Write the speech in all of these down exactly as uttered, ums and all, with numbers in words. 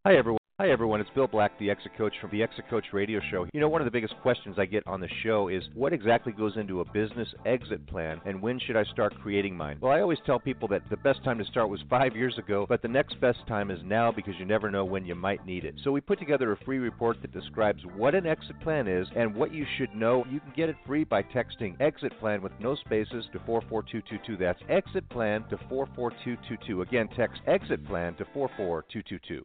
Hi everyone. Hi everyone. It's Bill Black, the Exit Coach from the Exit Coach Radio Show. You know, one of the biggest questions I get on the show is what exactly goes into a business exit plan, and when should I start creating mine? Well, I always tell people that the best time to start was five years ago, but the next best time is now because you never know when you might need it. So we put together a free report that describes what an exit plan is and what you should know. You can get it free by texting exit plan with no spaces to four four two two two. That's exit plan to four four two two two. Again, text exit plan to four four two two two.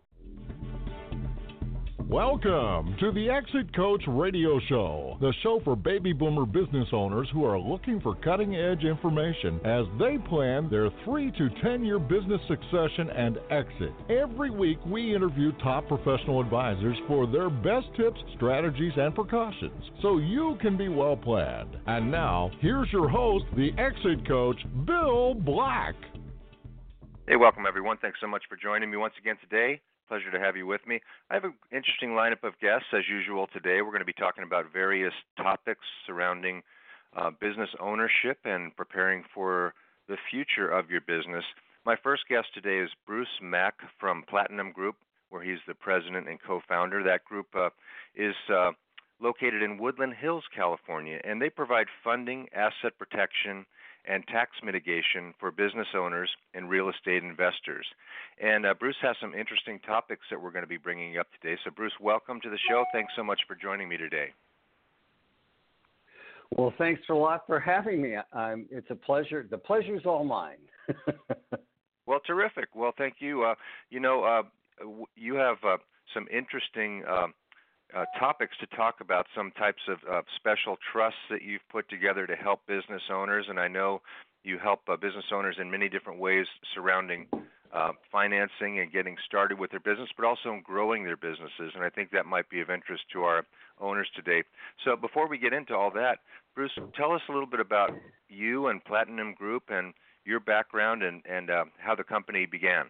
Welcome to the Exit Coach Radio Show, the show for baby boomer business owners who are looking for cutting-edge information as they plan their three to ten-year business succession and exit. Every week, we interview top professional advisors for their best tips, strategies, and precautions, so you can be well planned. And now, here's your host, the Exit Coach, Bill Black. Hey, welcome everyone. Thanks so much for joining me once again today. Pleasure to have you with me. I have an interesting lineup of guests as usual today. We're going to be talking about various topics surrounding uh, business ownership and preparing for the future of your business. My first guest today is Bruce Mack from Platinum Group, where he's the president and co-founder. That group uh, is uh, located in Woodland Hills, California, and they provide funding, asset protection, and tax mitigation for business owners and real estate investors. And uh, Bruce has some interesting topics that we're going to be bringing up today. So, Bruce, welcome to the show. Thanks so much for joining me today. Well, thanks a lot for having me. Um, it's a pleasure. The pleasure's all mine. Well, terrific. Well, thank you. Uh, you know, uh, w- you have uh, some interesting uh, Uh, topics to talk about, some types of uh, special trusts that you've put together to help business owners, and I know you help uh, business owners in many different ways surrounding uh, financing and getting started with their business, but also in growing their businesses, and I think that might be of interest to our owners today. So before we get into all that, Bruce, tell us a little bit about you and Platinum Group and your background and, and uh, how the company began.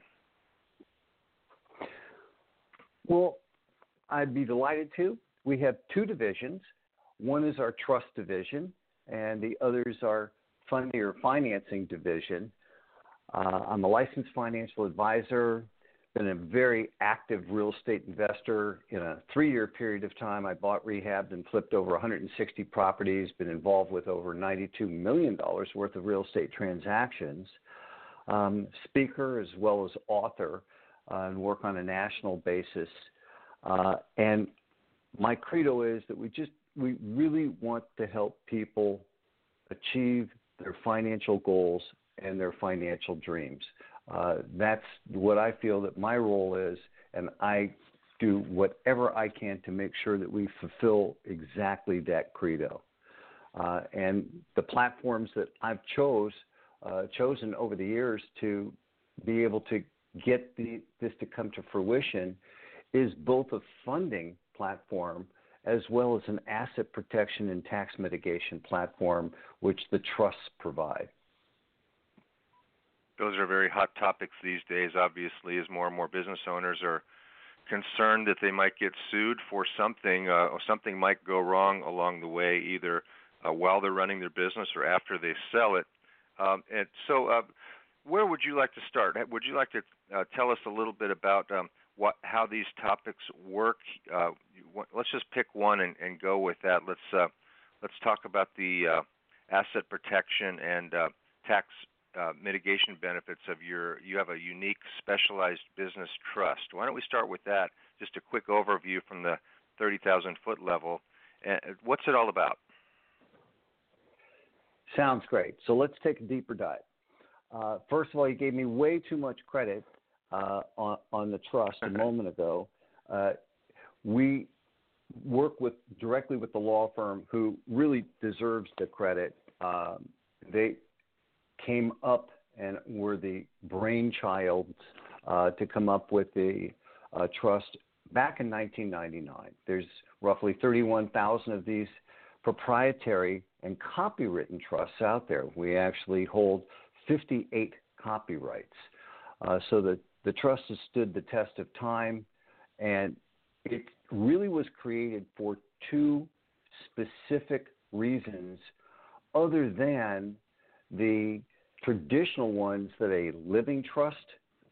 Well, I'd be delighted to. We have two divisions. One is our trust division, and the other is our funding or financing division. Uh, I'm a licensed financial advisor, been a very active real estate investor. In a three-year period of time, I bought, rehabbed, and flipped over one hundred sixty properties, been involved with over ninety-two million dollars worth of real estate transactions, um, speaker as well as author, uh, and work on a national basis. Uh, and my credo is that we just, we really want to help people achieve their financial goals and their financial dreams. Uh, that's what I feel that my role is, and I do whatever I can to make sure that we fulfill exactly that credo. Uh, and the platforms that I've chose, uh, chosen over the years to be able to get the, this to come to fruition is both a funding platform as well as an asset protection and tax mitigation platform, which the trusts provide. Those are very hot topics these days, obviously, as more and more business owners are concerned that they might get sued for something, uh, or something might go wrong along the way, either uh, while they're running their business or after they sell it. Um, and so uh, where would you like to start? Would you like to uh, tell us a little bit about um, what, how these topics work? Uh, let's just pick one and, and go with that. Let's uh, let's talk about the uh, asset protection and uh, tax uh, mitigation benefits of your. You have a unique, specialized business trust. Why don't we start with that? Just a quick overview from the thirty thousand foot level. Uh, what's it all about? Sounds great. So let's take a deeper dive. Uh, first of all, you gave me way too much credit uh, on, on the trust a moment ago. Uh, we work with directly with the law firm who really deserves the credit. Um, they came up and were the brainchild uh, to come up with the uh, trust back in nineteen ninety-nine. There's roughly thirty-one thousand of these proprietary and copywritten trusts out there. We actually hold fifty-eight copyrights. Uh, so the, the trust has stood the test of time, and it really was created for two specific reasons other than the traditional ones that a living trust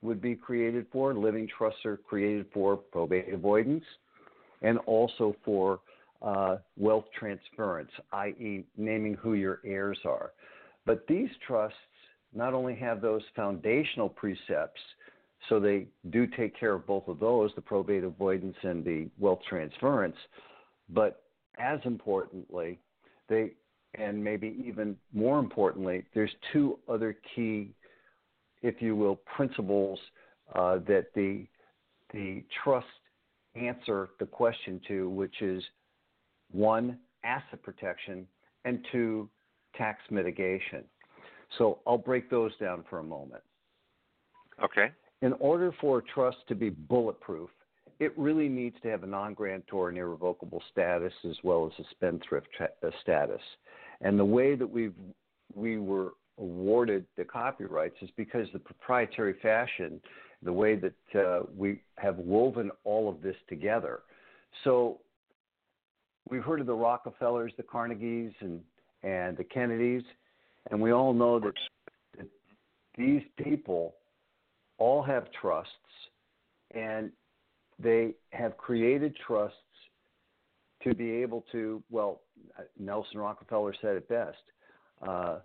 would be created for. Living trusts are created for probate avoidance and also for uh, wealth transference, that is naming who your heirs are. But these trusts not only have those foundational precepts, so they do take care of both of those, the probate avoidance and the wealth transference, but as importantly, they, and maybe even more importantly, there's two other key, if you will, principles uh, that the the trust answer the question to, which is one, asset protection, and two, tax mitigation. So I'll break those down for a moment. Okay. In order for a trust to be bulletproof, it really needs to have a non-grantor and irrevocable status as well as a spendthrift tra- status. And the way that we've, we were awarded the copyrights is because the proprietary fashion, the way that uh, we have woven all of this together. So we've heard of the Rockefellers, the Carnegies, and, and the Kennedys, and we all know that, that these people all have trusts, and they have created trusts to be able to, well, Nelson Rockefeller said it best, uh,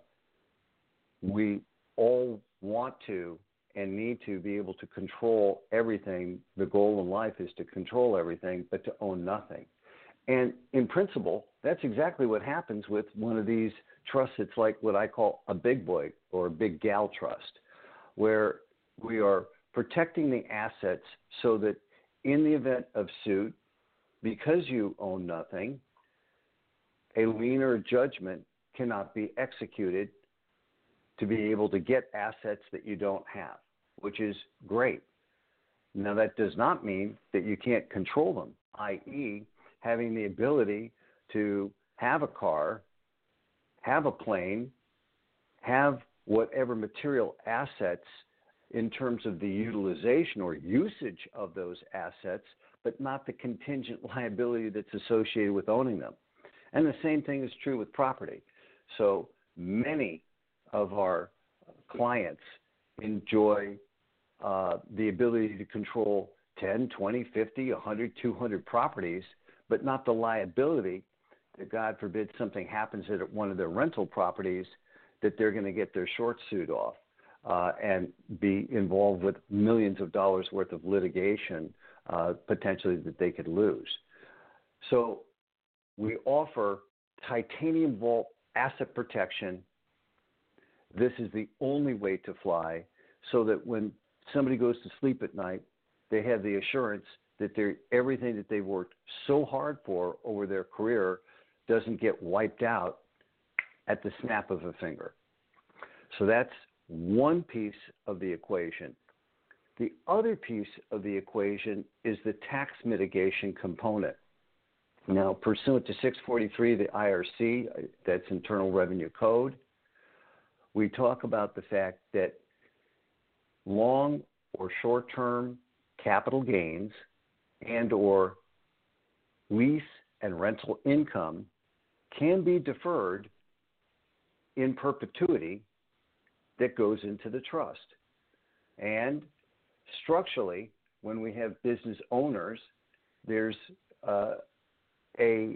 we all want to and need to be able to control everything. The goal in life is to control everything, but to own nothing. And in principle, that's exactly what happens with one of these trusts. It's like what I call a big boy or a big gal trust, where we are protecting the assets so that in the event of suit, because you own nothing, a lien or a judgment cannot be executed to be able to get assets that you don't have, which is great. Now, that does not mean that you can't control them, that is having the ability to have a car, have a plane, have whatever material assets in terms of the utilization or usage of those assets, but not the contingent liability that's associated with owning them. And the same thing is true with property. So many of our clients enjoy uh, the ability to control ten, twenty, fifty, one hundred, two hundred properties, but not the liability that, God forbid, something happens at one of their rental properties, that they're going to get their short suit off uh, and be involved with millions of dollars worth of litigation uh, potentially that they could lose. So we offer titanium vault asset protection. This is the only way to fly, so that when somebody goes to sleep at night, they have the assurance that they're, everything that they've worked so hard for over their career doesn't get wiped out at the snap of a finger. So that's one piece of the equation. The other piece of the equation is the tax mitigation component. Now, pursuant to six forty-three, the I R C, that's Internal Revenue Code, we talk about the fact that long or short-term capital gains and or lease and rental income can be deferred in perpetuity that goes into the trust. And structurally, when we have business owners, there's uh, a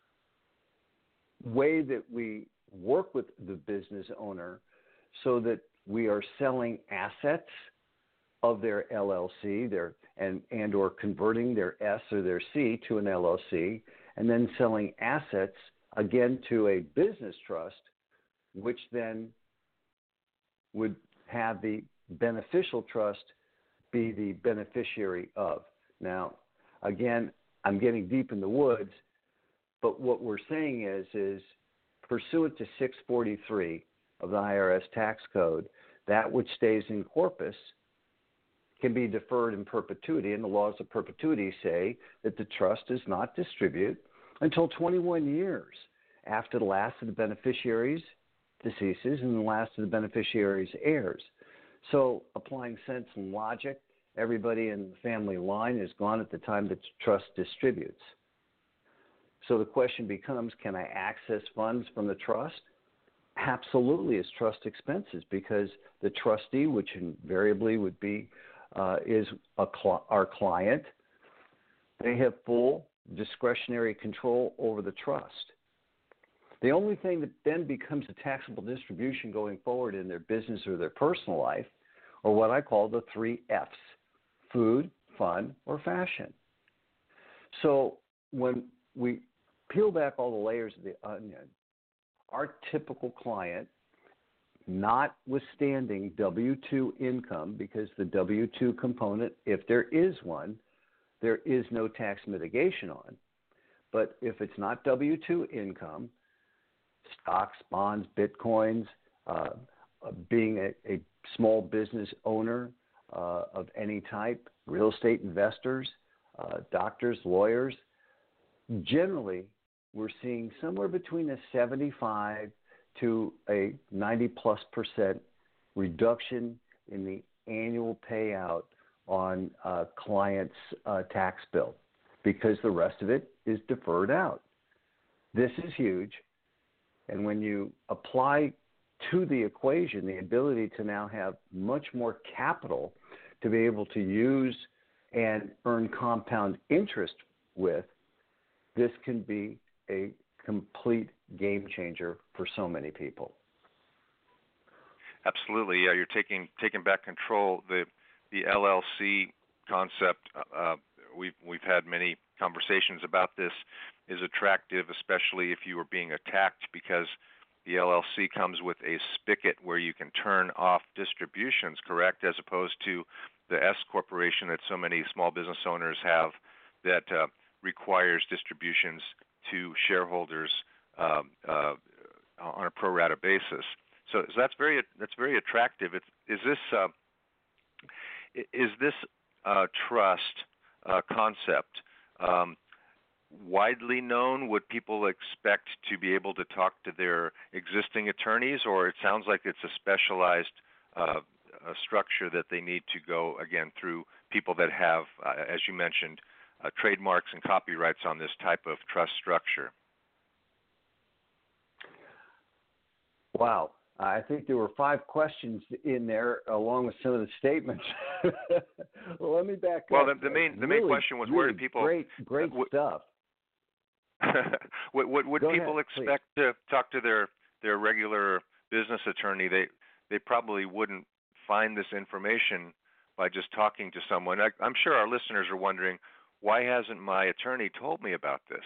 way that we work with the business owner so that we are selling assets of their L L C, their and and or converting their S or their C to an L L C, and then selling assets again to a business trust, which then would have the beneficial trust be the beneficiary of. Now, again, I'm getting deep in the woods, but what we're saying is, is pursuant to six forty-three of the I R S tax code, that which stays in corpus can be deferred in perpetuity, and the laws of perpetuity say that the trust does not distribute until twenty-one years after the last of the beneficiaries deceases and the last of the beneficiaries' heirs. So applying sense and logic, everybody in the family line is gone at the time that the trust distributes. So the question becomes, can I access funds from the trust? Absolutely, as trust expenses, because the trustee, which invariably would be uh, is a cl- our client. They have full discretionary control over the trust. The only thing that then becomes a taxable distribution going forward in their business or their personal life are what I call the three F's: food, fun, or fashion. So when we peel back all the layers of the onion, our typical client, notwithstanding W two income, because the W two component, if there is one, there is no tax mitigation on. But if it's not W two income, stocks, bonds, bitcoins, uh, being a, a small business owner uh, of any type, real estate investors, uh, doctors, lawyers, generally we're seeing somewhere between a seventy-five to a ninety plus percent reduction in the annual payout on uh, clients' uh, tax bill, because the rest of it is deferred out. This is huge. And when you apply to the equation the ability to now have much more capital to be able to use and earn compound interest with, this can be a complete game changer for so many people. Absolutely, yeah. You're taking taking back control. The the L L C concept. Uh, we've we've had many conversations about this. Is attractive, especially if you are being attacked, because the L L C comes with a spigot where you can turn off distributions, correct, as opposed to the S corporation that so many small business owners have that uh, requires distributions to shareholders uh, uh, on a pro rata basis. So, so that's very that's very attractive. It's, is this uh, is this uh, trust uh, concept um, widely known? Would people expect to be able to talk to their existing attorneys, or it sounds like it's a specialized uh, a structure that they need to go, again, through people that have, uh, as you mentioned, uh, trademarks and copyrights on this type of trust structure? Wow. I think there were five questions in there, along with some of the statements. Well, let me back well, up. Well, the, the main the really, main question was, really where do people great great uh, w- stuff. would would, would people ahead, expect please. to talk to their, their regular business attorney? They they probably wouldn't find this information by just talking to someone. I, I'm sure our listeners are wondering, why hasn't my attorney told me about this?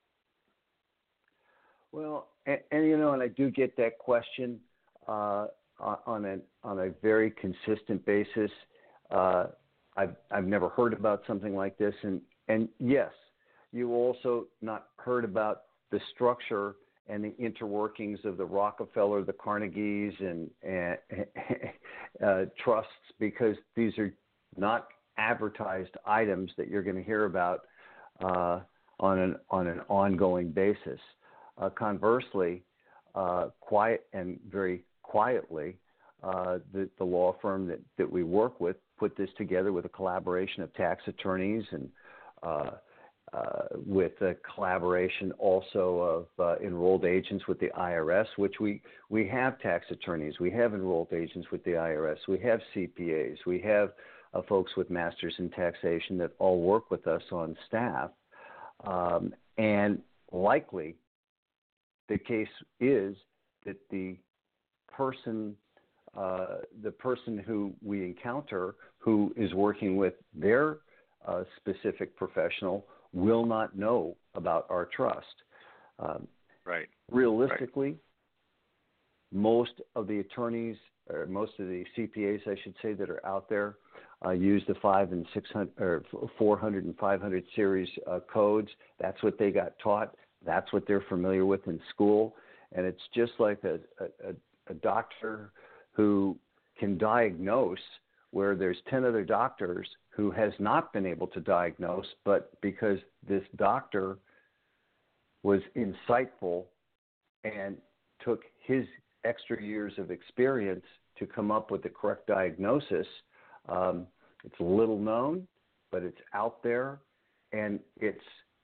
Well, and, and you know, and I do get that question uh, on a on a very consistent basis. Uh, I've I've never heard about something like this, and and yes, you also not heard about the structure and the interworkings of the Rockefeller, the Carnegies, and, and uh, trusts, because these are not advertised items that you're going to hear about uh, on an on an ongoing basis. Uh, conversely, uh, quiet and very quietly, uh, the, the law firm that, that we work with put this together with a collaboration of tax attorneys and uh, uh, with a collaboration also of uh, enrolled agents with the I R S, which we, we have tax attorneys, we have enrolled agents with the I R S, we have C P As, we have uh, folks with masters in taxation that all work with us on staff. Um, and likely the case is that the person, uh, the person who we encounter who is working with their uh, specific professional will not know about our trust. Um, right. Realistically, right. most of the attorneys, or most of the C P As, I should say, that are out there uh, use the five and six hundred or four hundred and five hundred series uh, codes. That's what they got taught. That's what they're familiar with in school. And it's just like a, a, a doctor who can diagnose where there's ten other doctors who has not been able to diagnose, but because this doctor was insightful and took his extra years of experience to come up with the correct diagnosis. Um, it's little known, but it's out there, and it's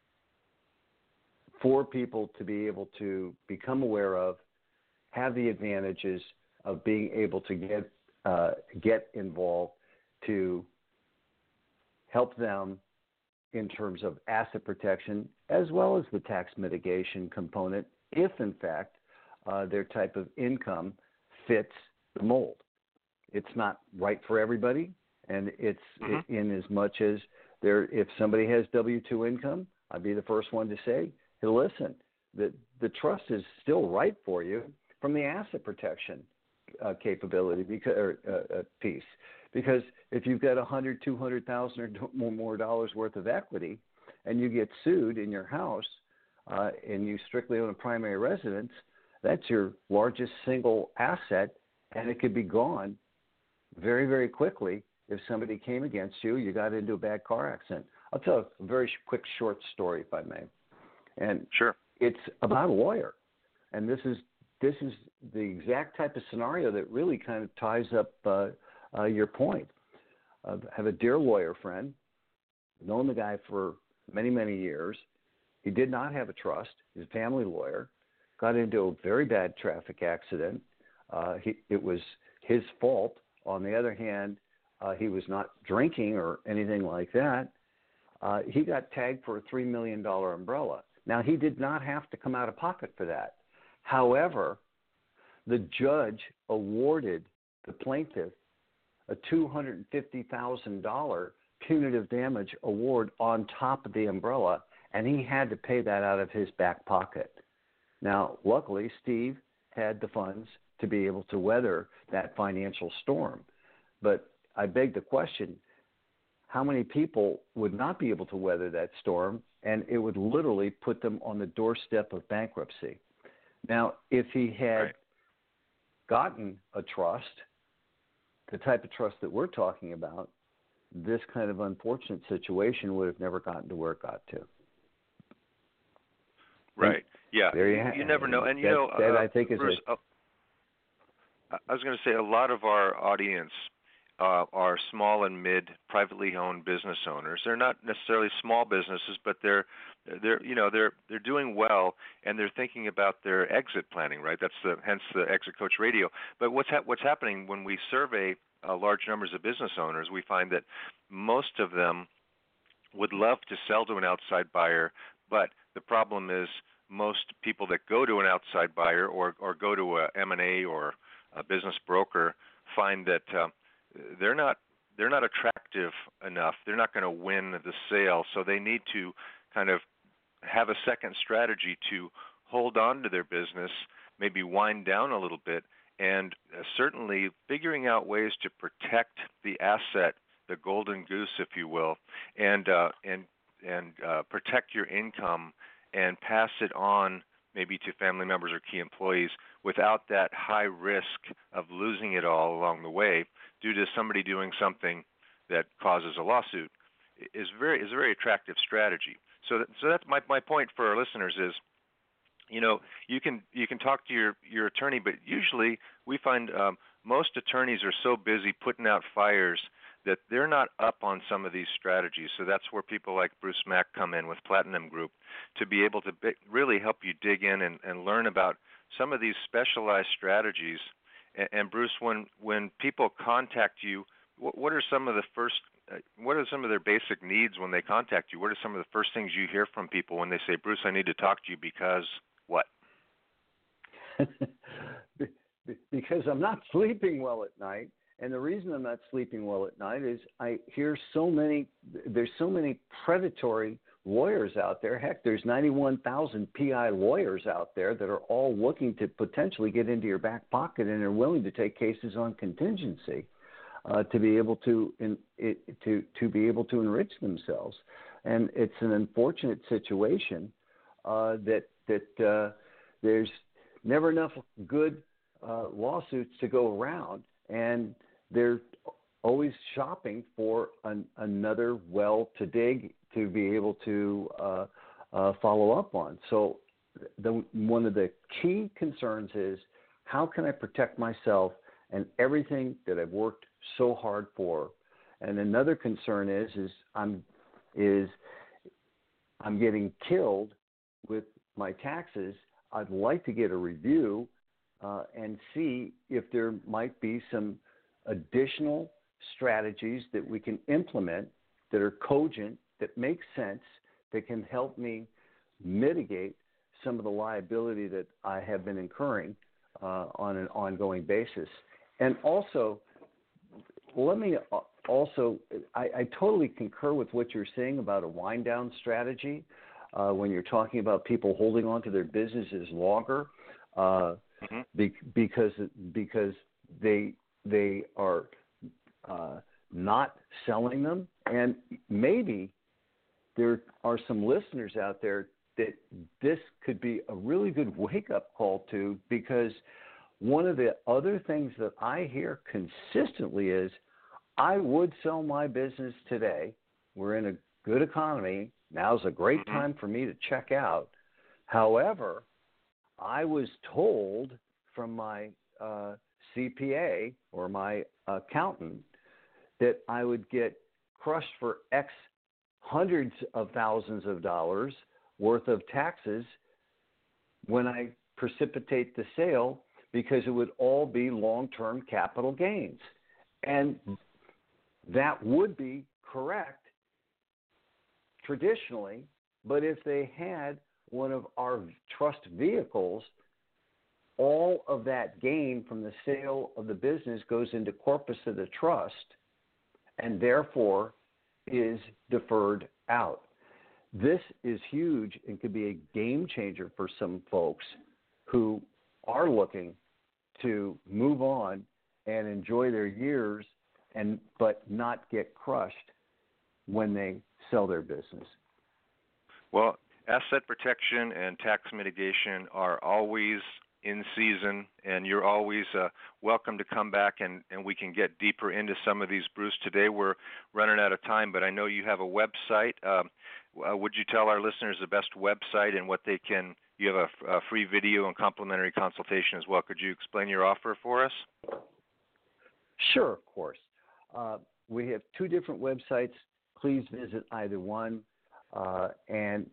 for people to be able to become aware of, have the advantages of being able to get uh, get involved to help them in terms of asset protection as well as the tax mitigation component if, in fact, uh, their type of income fits the mold. It's not right for everybody, and it's mm-hmm. in as much as there. If somebody has W two income, I'd be the first one to say, hey, listen, the, the trust is still right for you from the asset protection uh, capability because, or, uh, uh, piece. Because if you've got one hundred thousand dollars, two hundred thousand dollars or more dollars worth of equity and you get sued in your house uh, and you strictly own a primary residence, that's your largest single asset, and it could be gone very, very quickly if somebody came against you, you got into a bad car accident. I'll tell a very quick, short story, if I may. And sure, it's about a lawyer. And this is this is the exact type of scenario that really kind of ties up uh, uh, your point. Uh, I have a dear lawyer friend, known the guy for many, many years. He did not have a trust. He's a family lawyer. Got into a very bad traffic accident. Uh, he, it was his fault. On the other hand, uh, he was not drinking or anything like that. Uh, he got tagged for a three million dollars umbrella. Now, he did not have to come out of pocket for that. However, the judge awarded the plaintiff a two hundred fifty thousand dollars punitive damage award on top of the umbrella, and he had to pay that out of his back pocket. Now, luckily, Steve had the funds to be able to weather that financial storm. But I beg the question, how many people would not be able to weather that storm, and it would literally put them on the doorstep of bankruptcy? Now, if he had right. gotten a trust, the type of trust that we're talking about, this kind of unfortunate situation would have never gotten to where it got to. Right. And yeah. There you, you, have, you never know. And you that, know, that uh, I think is Bruce, a, uh, I was going to say a lot of our audience uh, are small and mid privately owned business owners. They're not necessarily small businesses, but they're they're you know they're they're doing well, and they're thinking about their exit planning. Right. That's the hence the Exit Coach Radio. But what's ha- what's happening when we survey uh, large numbers of business owners, we find that most of them would love to sell to an outside buyer, but the problem is most people that go to an outside buyer or or go to a M and A or a business broker find that uh, they're not they're not attractive enough. They're not going to win the sale, so they need to kind of have a second strategy to hold on to their business, maybe wind down a little bit, and uh, certainly figuring out ways to protect the asset, the golden goose, if you will, and uh, and and uh, protect your income and pass it on maybe to family members or key employees without that high risk of losing it all along the way due to somebody doing something that causes a lawsuit is very is a very attractive strategy. So that, so that's my my point for our listeners is, you know, you can you can talk to your, your attorney, but usually we find um, most attorneys are so busy putting out fires that they're not up on some of these strategies. So that's where people like Bruce Mack come in with Platinum Group to be able to be, really help you dig in and, and learn about some of these specialized strategies. And, and Bruce, when when people contact you, what, what are some of the first, uh, what are some of their basic needs when they contact you? What are some of the first things you hear from people when they say, Bruce, I need to talk to you because what? Because I'm not sleeping well at night. And the reason I'm not sleeping well at night is I hear so many, there's so many predatory lawyers out there. Heck, there's ninety-one thousand P I lawyers out there that are all looking to potentially get into your back pocket and are willing to take cases on contingency uh, to be able to in, it, to to be able to enrich themselves. And it's an unfortunate situation uh, that that uh, there's never enough good uh, lawsuits to go around, and they're always shopping for an, another well to dig to be able to uh, uh, follow up on. So the, one of the key concerns is, how can I protect myself and everything that I've worked so hard for? And another concern is is I'm is I'm getting killed with my taxes. I'd like to get a review uh, and see if there might be some additional strategies that we can implement that are cogent, that make sense, that can help me mitigate some of the liability that I have been incurring uh, on an ongoing basis. And also, let me also, I, I totally concur with what you're saying about a wind down strategy uh, when you're talking about people holding on to their businesses longer uh, mm-hmm. be, because because they they are uh, not selling them. And maybe there are some listeners out there that this could be a really good wake-up call to, because one of the other things that I hear consistently is, I would sell my business today. We're in a good economy. Now's a great mm-hmm. time for me to check out. However, I was told from my uh, C P A or my accountant that I would get crushed for X hundreds of thousands of dollars worth of taxes when I precipitate the sale, because it would all be long-term capital gains. And that would be correct traditionally, but if they had one of our trust vehicles, all of that gain from the sale of the business goes into corpus of the trust and therefore is deferred out. This is huge and could be a game changer for some folks who are looking to move on and enjoy their years and but not get crushed when they sell their business. Well, asset protection and tax mitigation are always in season, and you're always uh, welcome to come back, and, and we can get deeper into some of these. Bruce, today we're running out of time, but I know you have a website. Um, uh, would you tell our listeners the best website and what they can, you have a, a free video and complimentary consultation as well. Could you explain your offer for us? Sure, of course. Uh, we have two different websites. Please visit either one. Uh, and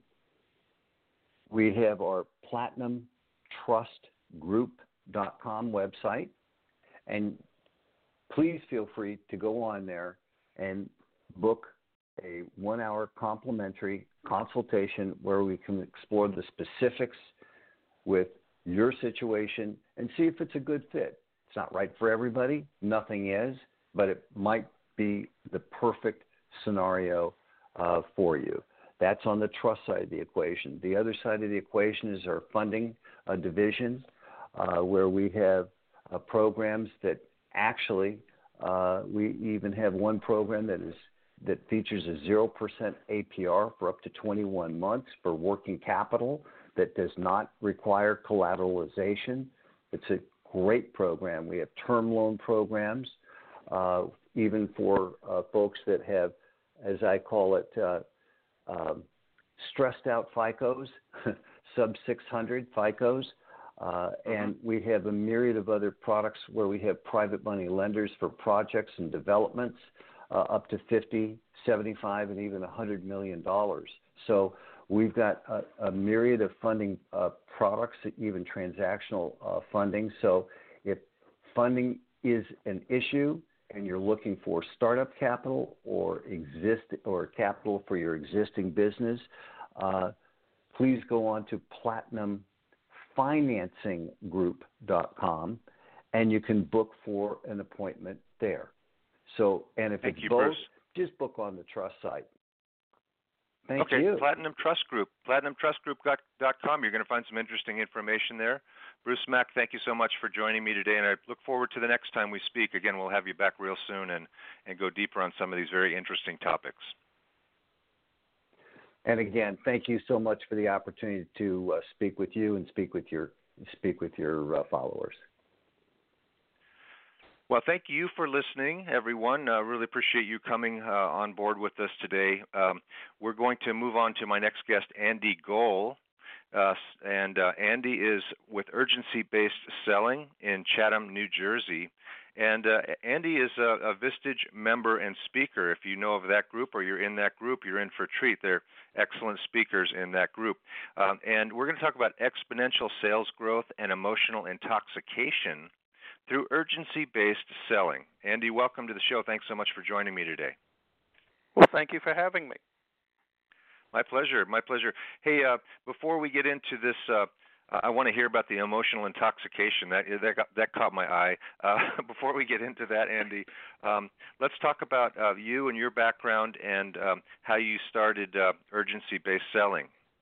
we have our platinum trust group dot com website. And please feel free to go on there and book a one-hour complimentary consultation where we can explore the specifics with your situation and see if it's a good fit. It's not right for everybody. Nothing is, but it might be the perfect scenario uh, for you. That's on the trust side of the equation. The other side of the equation is our funding uh, division, uh, where we have uh, programs that actually, uh, we even have one program that is that features a zero percent A P R for up to twenty-one months for working capital that does not require collateralization. It's a great program. We have term loan programs, uh, even for uh, folks that have, as I call it, uh, um, stressed out FICOs, sub six hundred FICOs. Uh, and we have a myriad of other products where we have private money lenders for projects and developments uh, up to fifty, seventy-five, and even one hundred million dollars. So we've got a, a myriad of funding uh, products, even transactional uh, funding. So if funding is an issue and you're looking for startup capital or exist or capital for your existing business, uh, please go on to platinum financing group dot com and you can book for an appointment there. So, and if Thank it's you, both, Bruce. just book on the trust site. Thank okay, you. Platinum Trust Group, platinum trust group dot com. You're going to find some interesting information there. Bruce Mack, thank you so much for joining me today, and I look forward to the next time we speak. Again, we'll have you back real soon and, and go deeper on some of these very interesting topics. And again, thank you so much for the opportunity to uh, speak with you and speak with your speak with your uh, followers. Well, thank you for listening, everyone. I uh, really appreciate you coming uh, on board with us today. Um, we're going to move on to my next guest, Andy Gohl. Uh, and uh, Andy is with Urgency-Based Selling in Chatham, New Jersey. And uh, Andy is a, a Vistage member and speaker. If you know of that group or you're in that group, you're in for a treat. They're excellent speakers in that group. Um, and we're going to talk about exponential sales growth and emotional intoxication through urgency-based selling. Andy, welcome to the show. Thanks so much for joining me today. Well, thank you for having me. My pleasure. My pleasure. Hey, uh, before we get into this, uh, I want to hear about the emotional intoxication. That that got, that caught my eye. Uh, before we get into that, Andy, um, let's talk about uh, you and your background and um, how you started uh, urgency-based selling.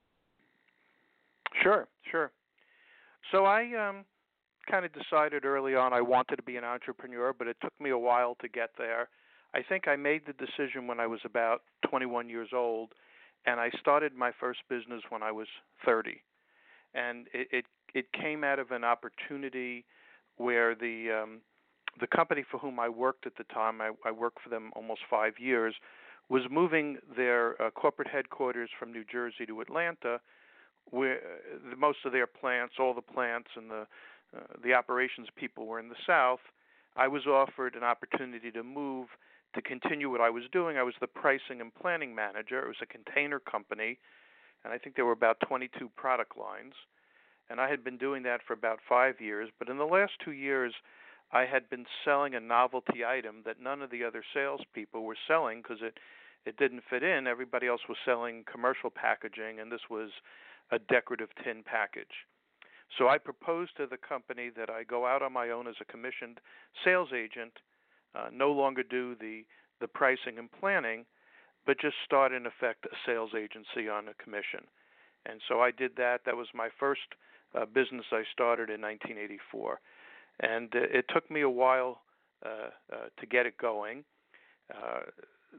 Sure, sure. So I um, kind of decided early on I wanted to be an entrepreneur, but it took me a while to get there. I think I made the decision when I was about twenty-one years old, and I started my first business when I was thirty. And it, it, it came out of an opportunity where the um, the company for whom I worked at the time, I, I worked for them almost five years, was moving their uh, corporate headquarters from New Jersey to Atlanta, where uh, most of their plants, all the plants and the uh, the operations people were in the South. I was offered an opportunity to move to continue what I was doing. I was the pricing and planning manager. It was a container company, and I think there were about twenty-two product lines. And I had been doing that for about five years. But in the last two years, I had been selling a novelty item that none of the other salespeople were selling because it, it didn't fit in. Everybody else was selling commercial packaging, and this was a decorative tin package. So I proposed to the company that I go out on my own as a commissioned sales agent, uh, no longer do the, the pricing and planning, but just start, in effect, a sales agency on a commission. And so I did that. That was my first uh, business I started in nineteen eighty-four. And uh, it took me a while uh, uh, to get it going. Uh,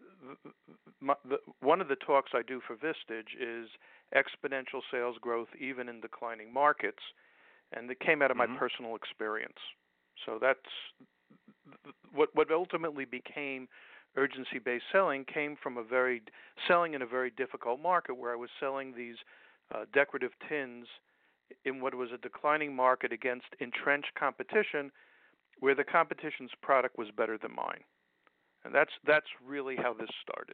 my, the, one of the talks I do for Vistage is exponential sales growth even in declining markets, and it came out of my mm-hmm. personal experience. So that's what what ultimately became urgency-based selling came from a very selling in a very difficult market where I was selling these uh, decorative tins in what was a declining market against entrenched competition, where the competition's product was better than mine, and that's that's really how this started.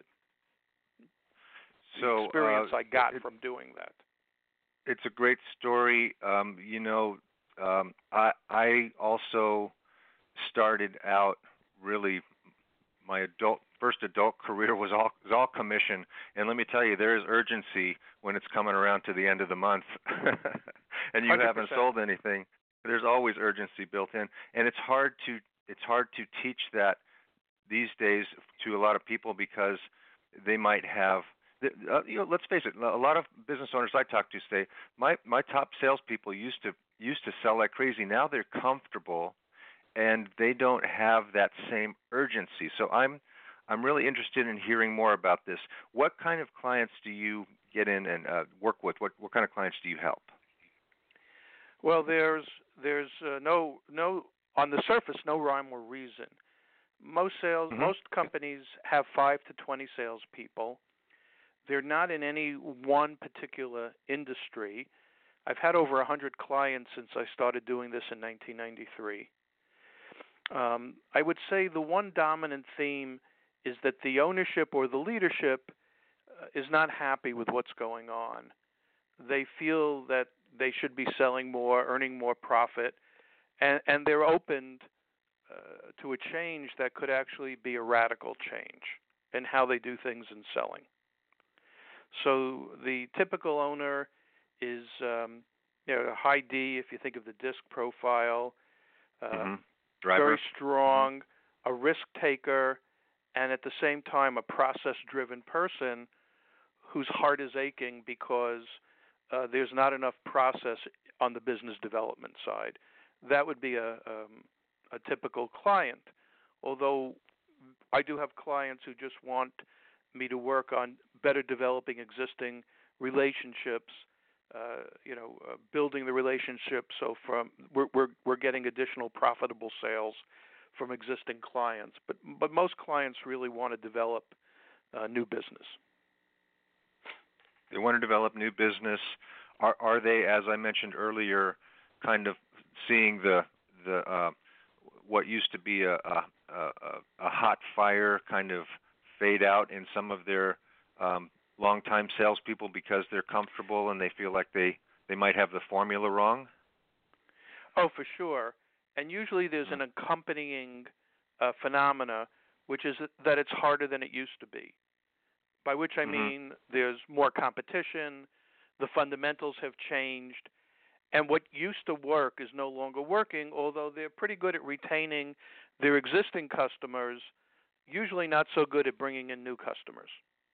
The so, experience uh, I got it, from doing that. It's a great story. Um, you know, um, I I also started out really. My adult first adult career was all was all commission, and let me tell you, there is urgency when it's coming around to the end of the month, and you one hundred percent. haven't sold anything. There's always urgency built in, and it's hard to it's hard to teach that these days to a lot of people because they might have. Uh, you know, let's face it. A lot of business owners I talk to say, my my top salespeople used to used to sell like crazy. Now they're comfortable, and they don't have that same urgency. So I'm I'm really interested in hearing more about this. What kind of clients do you get in and uh, work with? What what kind of clients do you help? Well, there's there's uh, no no on the surface no rhyme or reason. Most sales mm-hmm. most companies have five to twenty salespeople. They're not in any one particular industry. I've had over a hundred clients since I started doing this in nineteen ninety-three. Um, I would say the one dominant theme is that the ownership or the leadership uh, is not happy with what's going on. They feel that they should be selling more, earning more profit, and, and they're open uh, to a change that could actually be a radical change in how they do things in selling. So the typical owner is um, you know, high D, if you think of the disc profile, uh, mm-hmm. very strong, a risk taker, and at the same time a process-driven person whose heart is aching because uh, there's not enough process on the business development side. That would be a, um, a typical client, although I do have clients who just want me to work on better developing existing relationships, Uh, you know, uh, building the relationship. So from we're, we're we're getting additional profitable sales from existing clients. But but most clients really want to develop uh, new business. They want to develop new business. Are are they, as I mentioned earlier, kind of seeing the the uh, what used to be a, a a a hot fire kind of fade out in some of their um, long-time salespeople because they're comfortable and they feel like they, they might have the formula wrong? Oh, for sure. And usually there's an accompanying uh, phenomena, which is that it's harder than it used to be. by which I mm-hmm. mean there's more competition, the fundamentals have changed, and what used to work is no longer working, although they're pretty good at retaining their existing customers, usually not so good at bringing in new customers.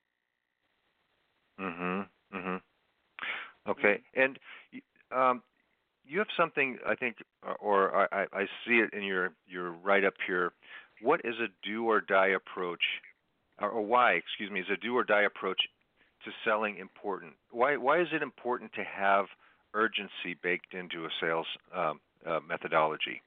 Mhm. Mhm. Okay. And um, you have something, I think, or I, I see it in your, your write-up here. What is a do-or-die approach, or, or why, excuse me, is a do-or-die approach to selling important? Why why is it important to have urgency baked into a sales um, uh, methodology?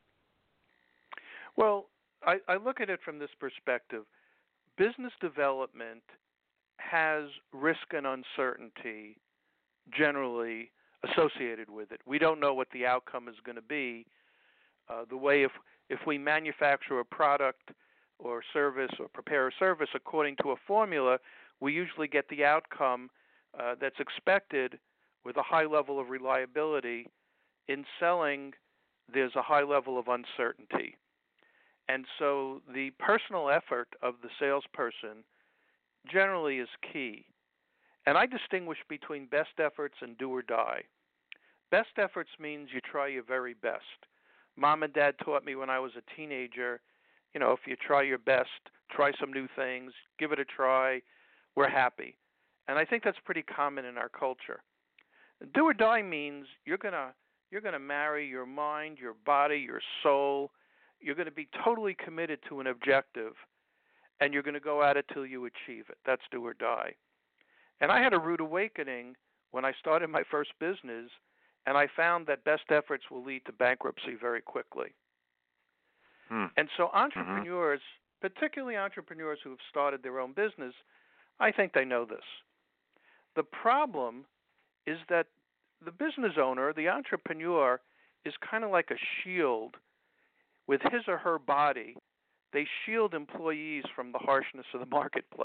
Well, I, I look at it from this perspective. Business development has risk and uncertainty generally associated with it. We don't know what the outcome is going to be. Uh, the way if if we manufacture a product or service or prepare a service according to a formula, we usually get the outcome uh, that's expected with a high level of reliability. In selling, there's a high level of uncertainty. And so the personal effort of the salesperson generally is key. And I distinguish between best efforts and do or die. Best efforts means you try your very best. Mom and Dad taught me when I was a teenager, you know, if you try your best, try some new things, give it a try, we're happy. And I think that's pretty common in our culture. Do or die means you're going to you're going to marry your mind, your body, your soul. You're going to be totally committed to an objective, and you're going to go at it till you achieve it. That's do or die. And I had a rude awakening when I started my first business, and I found that best efforts will lead to bankruptcy very quickly. Hmm. And so entrepreneurs, mm-hmm. particularly entrepreneurs who have started their own business, I think they know this. The problem is that the business owner, the entrepreneur, is kind of like a shield. With his or her body, they shield employees from the harshness of the marketplace.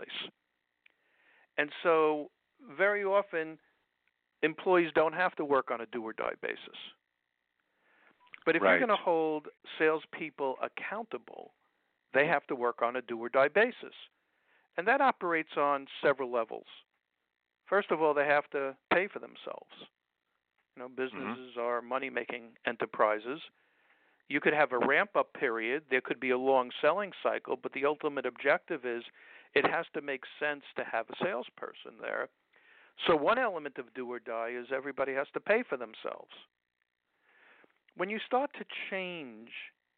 And so very often, employees don't have to work on a do-or-die basis. But if right. you're going to hold salespeople accountable, they have to work on a do-or-die basis. And that operates on several levels. First of all, they have to pay for themselves. You know, businesses mm-hmm. are money-making enterprises. You could have a ramp-up period. There could be a long selling cycle, but the ultimate objective is it has to make sense to have a salesperson there. So one element of do or die is everybody has to pay for themselves. When you start to change,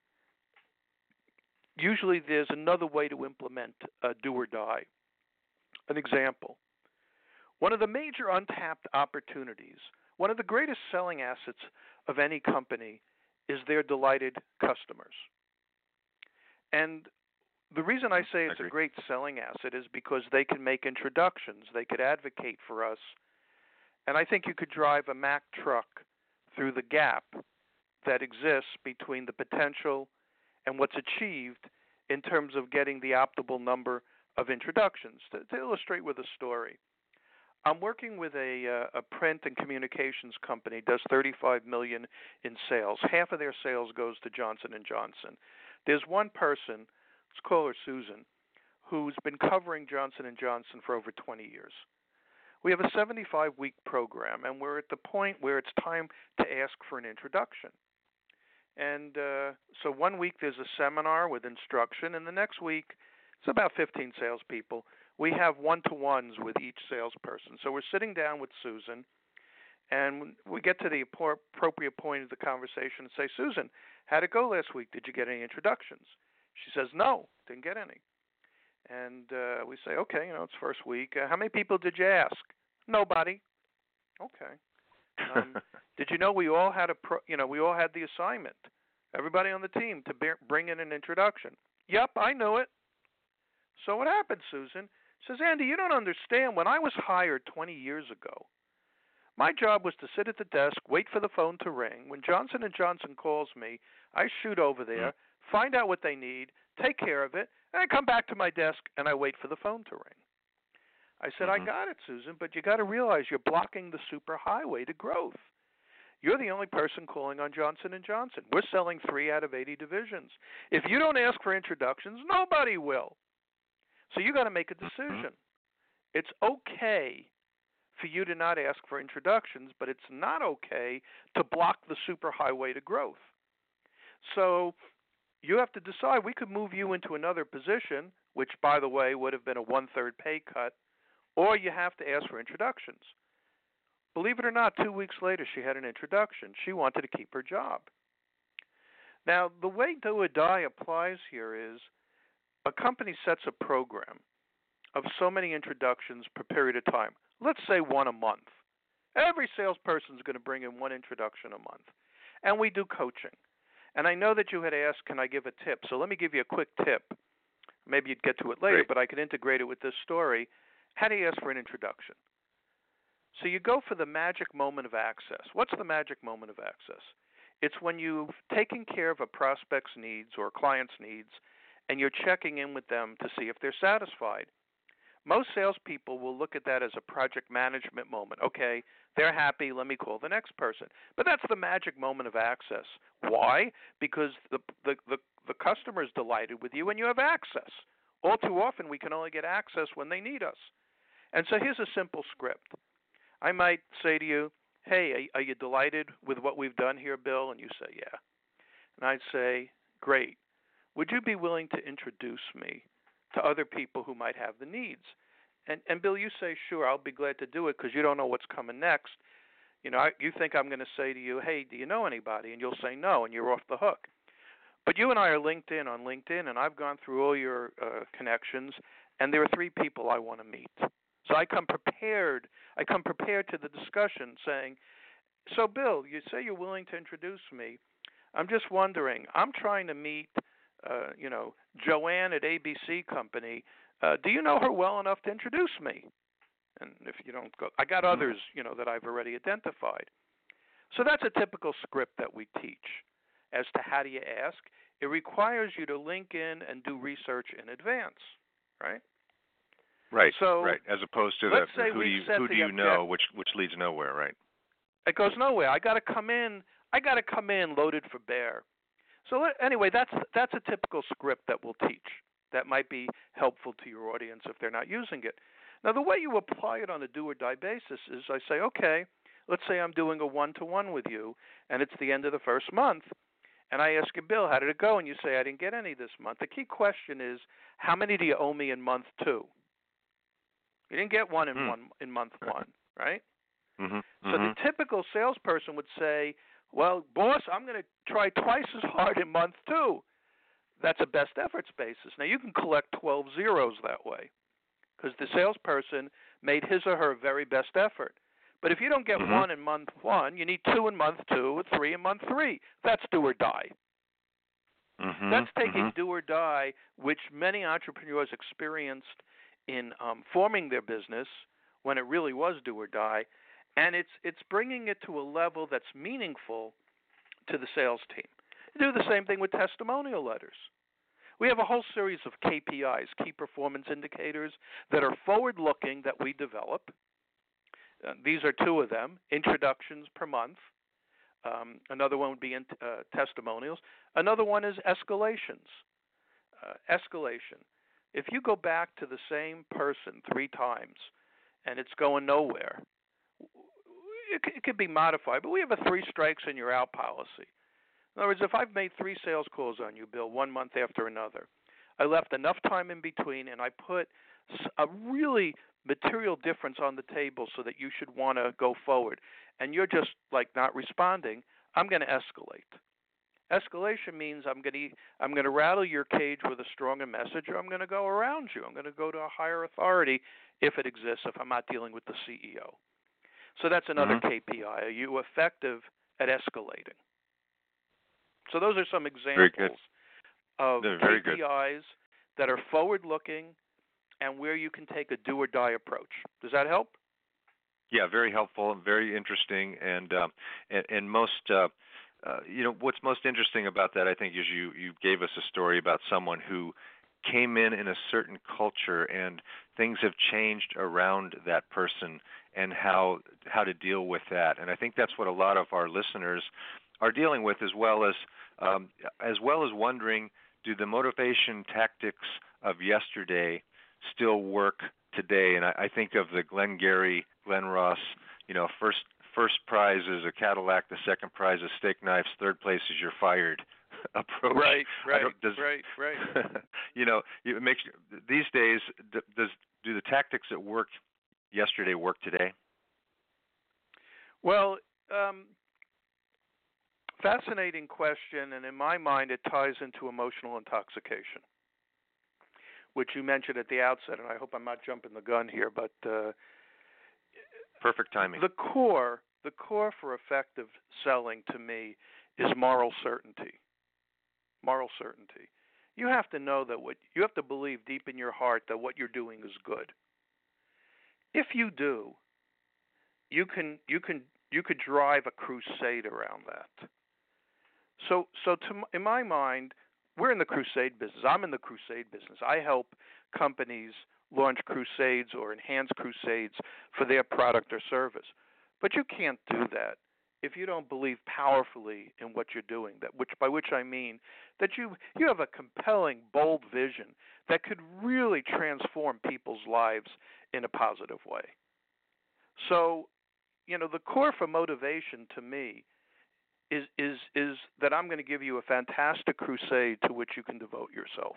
usually there's another way to implement a do or die. An example. One of the major untapped opportunities, one of the greatest selling assets of any company is their delighted customers. And the reason I say it's a great selling asset is because they can make introductions. They could advocate for us. And I think you could drive a Mack truck through the gap that exists between the potential and what's achieved in terms of getting the optimal number of introductions. To, to illustrate with a story, I'm working with a, uh, a print and communications company, does thirty-five million dollars in sales. Half of their sales goes to Johnson and Johnson. There's one person, let's call her Susan, who's been covering Johnson and Johnson for over twenty years. We have a seventy-five week program, and we're at the point where it's time to ask for an introduction. And uh, so one week there's a seminar with instruction, and the next week it's about fifteen salespeople. We have one-to-ones with each salesperson. So we're sitting down with Susan, and we get to the appropriate point of the conversation and say, Susan, how'd it go last week? Did you get any introductions? She says, no, didn't get any. And uh, we say, okay, you know, it's first week. Uh, how many people did you ask? Nobody. Okay. Um, did you know we all had a, pro, you know, we all had the assignment, everybody on the team, to bear, bring in an introduction? Yep, I knew it. So what happened, Susan? She says, Andy, you don't understand. When I was hired twenty years ago, my job was to sit at the desk, wait for the phone to ring. When Johnson and Johnson calls me, I shoot over there, find out what they need, take care of it, and I come back to my desk and I wait for the phone to ring. I said, mm-hmm. I got it, Susan, but you got to realize you're blocking the superhighway to growth. You're the only person calling on Johnson and Johnson. We're selling three out of eighty divisions. If you don't ask for introductions, nobody will. So you got to make a decision. It's okay for you to not ask for introductions, but it's not okay to block the superhighway to growth. So you have to decide. We could move you into another position, which, by the way, would have been a one-third pay cut, or you have to ask for introductions. Believe it or not, two weeks later, she had an introduction. She wanted to keep her job. Now, the way do or die applies here is a company sets a program of so many introductions per period of time. Let's say one a month. Every salesperson is going to bring in one introduction a month. And we do coaching. And I know that you had asked, can I give a tip? So let me give you a quick tip. Maybe you'd get to it later, Great. but I could integrate it with this story. How do you ask for an introduction? So you go for the magic moment of access. What's the magic moment of access? It's when you've taken care of a prospect's needs or a client's needs, and you're checking in with them to see if they're satisfied. Most salespeople will look at that as a project management moment. Okay, they're happy, let me call the next person. But that's the magic moment of access. Why? Because the, the, the, the customer is delighted with you and you have access. All too often we can only get access when they need us. And so here's a simple script. I might say to you, hey, are you delighted with what we've done here, Bill? And you say, yeah. And I'd say, great. Would you be willing to introduce me to other people who might have the needs? And, and Bill, you say, sure, I'll be glad to do it because you don't know what's coming next. You know, I, you think I'm going to say to you, hey, do you know anybody? And you'll say no, and you're off the hook. But you and I are linked in on LinkedIn, and I've gone through all your uh, connections, and there are three people I want to meet. So I come prepared. I come prepared to the discussion saying, so Bill, you say you're willing to introduce me. I'm just wondering, I'm trying to meet, uh, you know, Joanne at A B C Company. Uh, do you know her well enough to introduce me? And if you don't go, I got others, you know, that I've already identified. So that's a typical script that we teach as to how do you ask. It requires you to link in and do research in advance, right? Right, so right. As opposed to let's the say who we do you, set who the do you object- know, which which leads nowhere, right? It goes nowhere. I got to come in. I got to come in loaded for bear. So let, anyway, that's that's a typical script that we'll teach. That might be helpful to your audience if they're not using it. Now, the way you apply it on a do-or-die basis is I say, okay, let's say I'm doing a one-to-one with you, and it's the end of the first month, and I ask you, Bill, how did it go? And you say, I didn't get any this month. The key question is, how many do you owe me in month two? You didn't get one in mm. one in month one, right? Mm-hmm. So mm-hmm. the typical salesperson would say, well, boss, I'm going to try twice as hard in month two. That's a best efforts basis. Now, you can collect twelve zeros that way because the salesperson made his or her very best effort. But if you don't get mm-hmm. one in month one, you need two in month two, three in month three. That's do or die. Mm-hmm. That's taking mm-hmm. do or die, which many entrepreneurs experienced in um, forming their business when it really was do or die, and it's it's bringing it to a level that's meaningful to the sales team. You do the same thing with testimonial letters. We have a whole series of K P Is, key performance indicators, that are forward-looking that we develop. Uh, these are two of them, introductions per month. Um, another one would be in, uh, testimonials. Another one is escalations. Uh, escalation. If you go back to the same person three times and it's going nowhere, it, it could be modified, but we have a three strikes and you're out policy. In other words, if I've made three sales calls on you, Bill, one month after another, I left enough time in between and I put a really material difference on the table so that you should want to go forward, and you're just like not responding, I'm going to escalate. Escalation means I'm going to I'm going to rattle your cage with a stronger message, or I'm going to go around you. I'm going to go to a higher authority if it exists, if I'm not dealing with the C E O. So that's another mm-hmm. K P I. Are you effective at escalating? So those are some Very good. examples of very K P Is good. that are forward-looking and where you can take a do-or-die approach. Does that help? Yeah, very helpful and very interesting. And uh, and, and most, uh, uh, you know, what's most interesting about that, I think, is you, you gave us a story about someone who came in in a certain culture and things have changed around that person and how how to deal with that. And I think that's what a lot of our listeners are dealing with, as well as um, as well as wondering, do the motivation tactics of yesterday still work today, and I, I think of the Glenn Gary, Glenn Ross, you know, first first prize is a Cadillac, the second prize is steak knives, third place is you're fired approach. Right, right, does, right, right. you know, it makes these days. Does do the tactics that worked yesterday work today? Well, um, fascinating question, and in my mind, it ties into emotional intoxication, which you mentioned at the outset, and I hope I'm not jumping the gun here, but uh, perfect timing. The core, the core for effective selling to me is moral certainty. Moral certainty. You have to know that what you have to believe deep in your heart that what you're doing is good. If you do, you can you can you could drive a crusade around that. So so to in my mind, we're in the crusade business. I'm in the crusade business. I help companies launch crusades or enhance crusades for their product or service. But you can't do that if you don't believe powerfully in what you're doing. That which by which I mean that you you have a compelling, bold vision that could really transform people's lives in a positive way. So, you know, the core for motivation to me is is is that I'm going to give you a fantastic crusade to which you can devote yourself.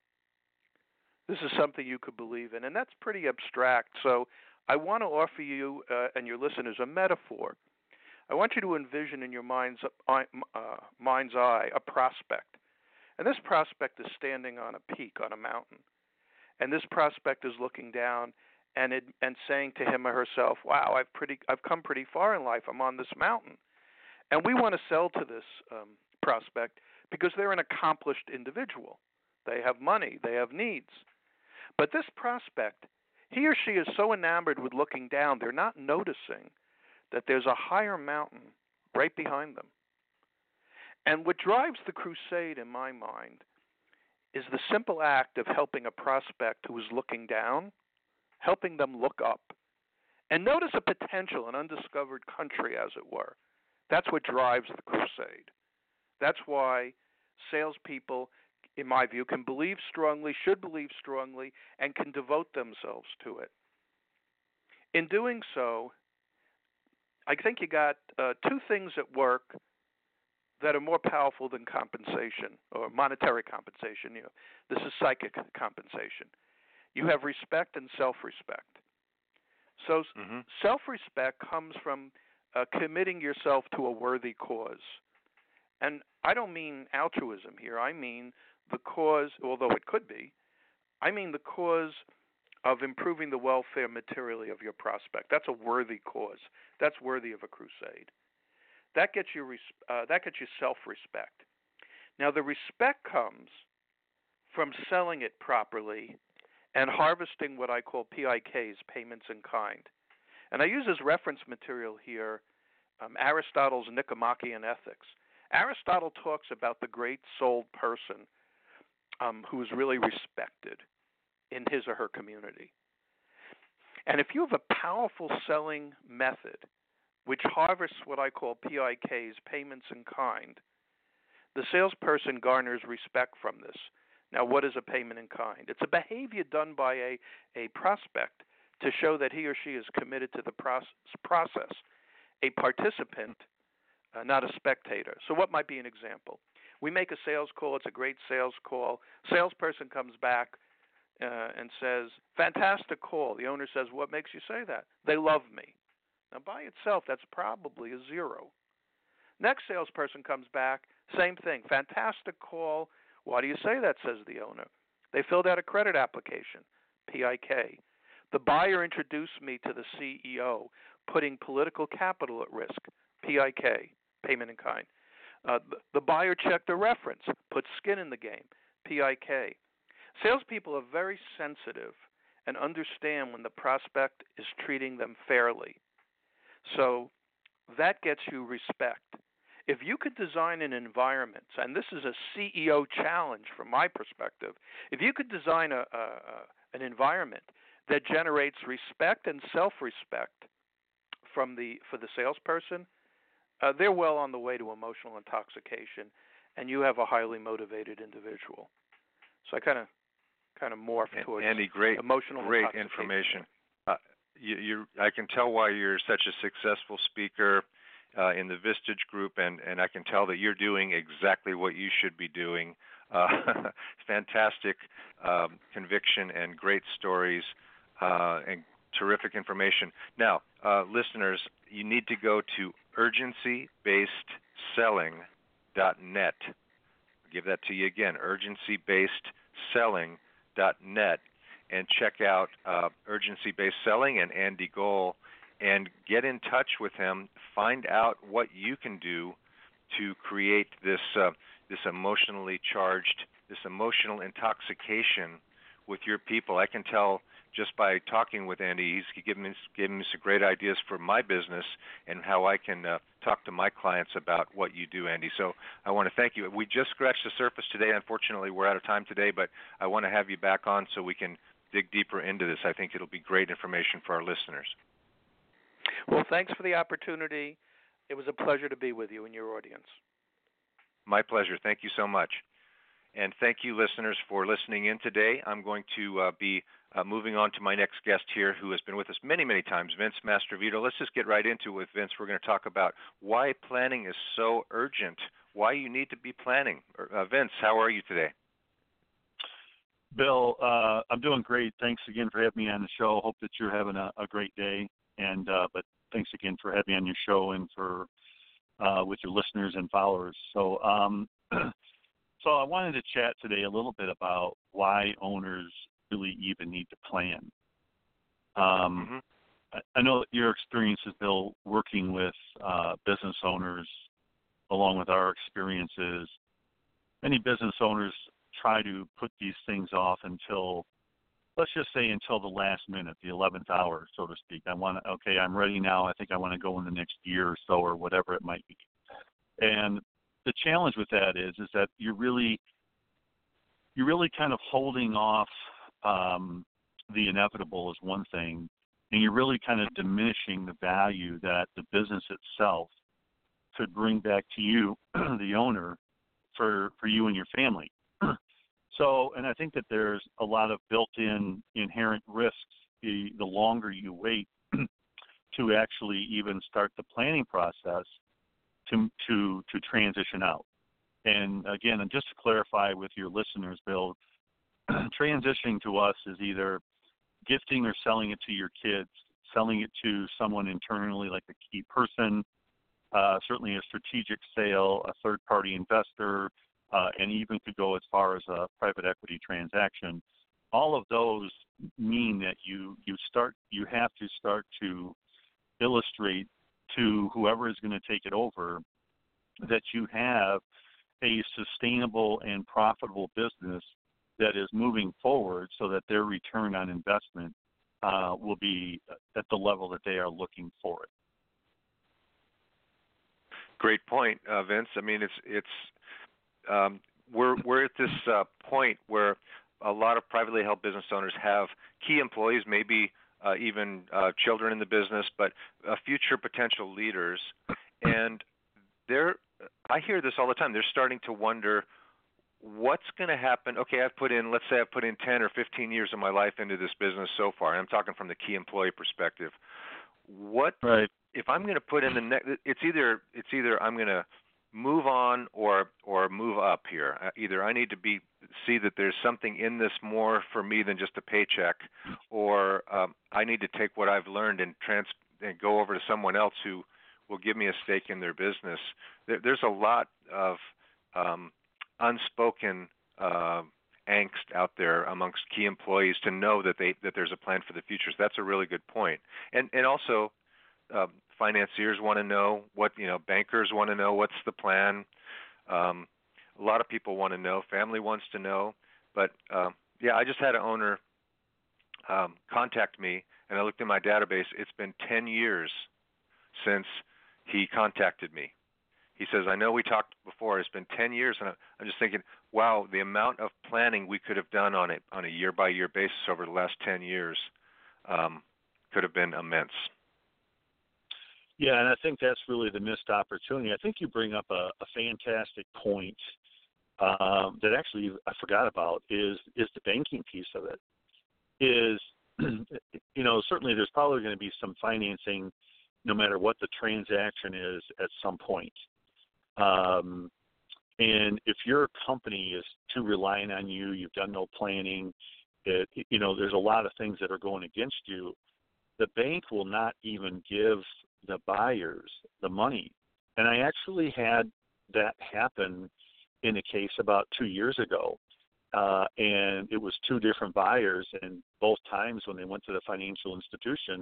This is something you could believe in, and that's pretty abstract. So I want to offer you uh, and your listeners a metaphor. I want you to envision in your mind's, uh, mind's eye a prospect. And this prospect is standing on a peak, on a mountain. And this prospect is looking down and it, and saying to him or herself, wow, I've, pretty, I've come pretty far in life. I'm on this mountain. And we want to sell to this um, prospect because they're an accomplished individual. They have money. They have needs. But this prospect, he or she is so enamored with looking down, they're not noticing that there's a higher mountain right behind them. And what drives the crusade in my mind is the simple act of helping a prospect who is looking down, helping them look up, and notice a potential, an undiscovered country, as it were. That's what drives the crusade. That's why salespeople, in my view, can believe strongly, should believe strongly, and can devote themselves to it. In doing so, I think you got uh, two things at work that are more powerful than compensation or monetary compensation. You know, this is psychic compensation. You have respect and self-respect. So mm-hmm. self-respect comes from uh, committing yourself to a worthy cause. And I don't mean altruism here. I mean the cause, although it could be, I mean the cause of improving the welfare materially of your prospect. That's a worthy cause. That's worthy of a crusade. That gets you uh, that gets you self-respect. Now the respect comes from selling it properly and harvesting what I call P I Ks, payments in kind. And I use as reference material here um, Aristotle's Nicomachean Ethics. Aristotle talks about the great souled person um, who is really respected in his or her community. And if you have a powerful selling method which harvests what I call P I Ks, payments in kind, the salesperson garners respect from this. Now, what is a payment in kind? It's a behavior done by a, a prospect to show that he or she is committed to the process, a participant, uh, not a spectator. So what might be an example? We make a sales call. It's a great sales call. Salesperson comes back uh, and says, fantastic call. The owner says, what makes you say that? They love me. Now, by itself, that's probably a zero. Next salesperson comes back, same thing, fantastic call. Why do you say that, says the owner? They filled out a credit application, P I K. The buyer introduced me to the C E O, putting political capital at risk, P I K, payment in kind. Uh, the, the buyer checked a reference, put skin in the game, P I K. Salespeople are very sensitive and understand when the prospect is treating them fairly. So that gets you respect. If you could design an environment, and this is a C E O challenge from my perspective, if you could design a, a, a, an environment that generates respect and self-respect from the for the salesperson, uh, they're well on the way to emotional intoxication, and you have a highly motivated individual. So I kind of kind of morphed towards Andy, great, emotional great intoxication. information. Uh, you, you, I can tell why you're such a successful speaker uh, in the Vistage Group, and, and I can tell that you're doing exactly what you should be doing. Uh, fantastic um, conviction and great stories uh, and terrific information. Now, uh, listeners, you need to go to urgency based selling dot net. I'll give that to you again, urgency based selling dot net, and check out uh, Urgency Based Selling and Andy Gohl, and get in touch with him. Find out what you can do to create this uh, this emotionally charged, this emotional intoxication with your people. I can tell just by talking with Andy, he's given me, given me some great ideas for my business and how I can uh, talk to my clients about what you do, Andy. So I want to thank you. We just scratched the surface today. Unfortunately, we're out of time today, but I want to have you back on so we can dig deeper into this. I think it'll be great information for our listeners. Well, thanks for the opportunity. It was a pleasure to be with you and your audience. My pleasure. Thank you so much. And thank you, listeners, for listening in today. I'm going to uh, be uh, moving on to my next guest here, who has been with us many, many times, Vince Mastrovito. Let's just get right into it with Vince. We're going to talk about why planning is so urgent, why you need to be planning. Uh, Vince, how are you today? Bill, uh, I'm doing great. Thanks again for having me on the show. Hope that you're having a, a great day. And uh, but thanks again for having me on your show and for uh, with your listeners and followers. So. Um, So I wanted to chat today a little bit about why owners really even need to plan. Um, mm-hmm. I, I know that your experiences, Bill, working with uh, business owners, along with our experiences, many business owners try to put these things off until, let's just say until the last minute, the eleventh hour, so to speak. I want to, okay, I'm ready now. I think I want to go in the next year or so, or whatever it might be. And the challenge with that is, is that you're really, you're really kind of holding off um, the inevitable is one thing, and you're really kind of diminishing the value that the business itself could bring back to you, the owner, for, for you and your family. So, and I think that there's a lot of built-in inherent risks the, the longer you wait to actually even start the planning process to to to transition out. And again, and just to clarify with your listeners, Bill, transitioning to us is either gifting or selling it to your kids, selling it to someone internally like a key person, uh, certainly a strategic sale, a third-party investor, uh, and even could go as far as a private equity transaction. All of those mean that you you start you have to start to illustrate to whoever is going to take it over that you have a sustainable and profitable business that is moving forward so that their return on investment uh, will be at the level that they are looking for it. Great point, uh, Vince. I mean, it's it's um, we're we're at this uh, point where a lot of privately held business owners have key employees, maybe Uh, even uh, children in the business, but uh, future potential leaders. And they're, I hear this all the time. They're starting to wonder what's going to happen. Okay, I've put in, let's say I've put in ten or fifteen years of my life into this business so far, and I'm talking from the key employee perspective. What right. if I'm going to put in the next? It's either it's either I'm going to move on or or move up here. Uh, either I need to be see that there's something in this more for me than just a paycheck, or um, I need to take what I've learned and trans and go over to someone else who will give me a stake in their business. There, there's a lot of um, unspoken uh, angst out there amongst key employees to know that they that there's a plan for the future. So that's a really good point. And and also, uh, financiers want to know what you know. Bankers want to know what's the plan. Um, a lot of people want to know. Family wants to know. But uh, yeah, I just had an owner um, contact me, and I looked in my database. It's been ten years since he contacted me. He says, I know we talked before. It's been ten years, and I'm just thinking, wow, the amount of planning we could have done on it on a year-by-year basis over the last ten years um, could have been immense. Yeah, and I think that's really the missed opportunity. I think you bring up a, a fantastic point um, that actually I forgot about is is the banking piece of it. Is you know, certainly there's probably going to be some financing, no matter what the transaction is, at some point. Um, and if your company is too reliant on you, you've done no planning, it, you know, there's a lot of things that are going against you. The bank will not even give the buyers the money. And I actually had that happen in a case about two years ago. Uh, and it was two different buyers, and both times when they went to the financial institution,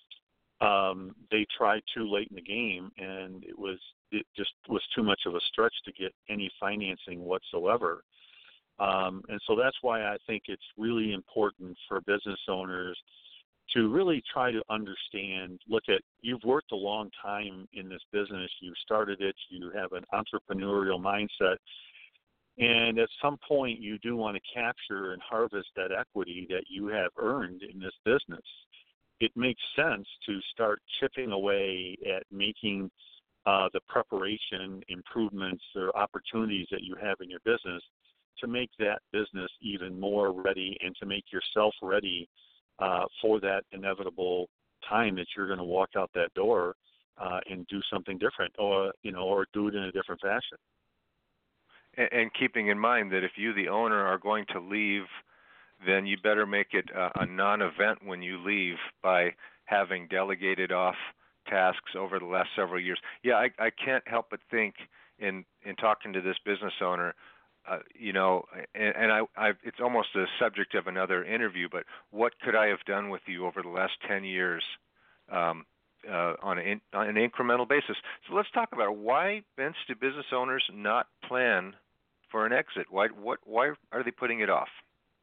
um, they tried too late in the game, and it was it just was too much of a stretch to get any financing whatsoever. Um, and so that's why I think it's really important for business owners to really try to understand, look at, you've worked a long time in this business, you started it, you have an entrepreneurial mindset, and at some point you do want to capture and harvest that equity that you have earned in this business. It makes sense to start chipping away at making uh, the preparation, improvements, or opportunities that you have in your business to make that business even more ready and to make yourself ready uh, for that inevitable time that you're going to walk out that door uh, and do something different, or you know, or do it in a different fashion. And, and keeping in mind that if you, the owner, are going to leave, then you better make it a, a non-event when you leave by having delegated off tasks over the last several years. Yeah, I, I can't help but think in, in talking to this business owner, uh, you know, and, and I, I've, it's almost the subject of another interview, but what could I have done with you over the last ten years um, uh, on, an, on an incremental basis? So let's talk about it. Why, Vince, do business owners not plan for an exit? Why, what, why are they putting it off?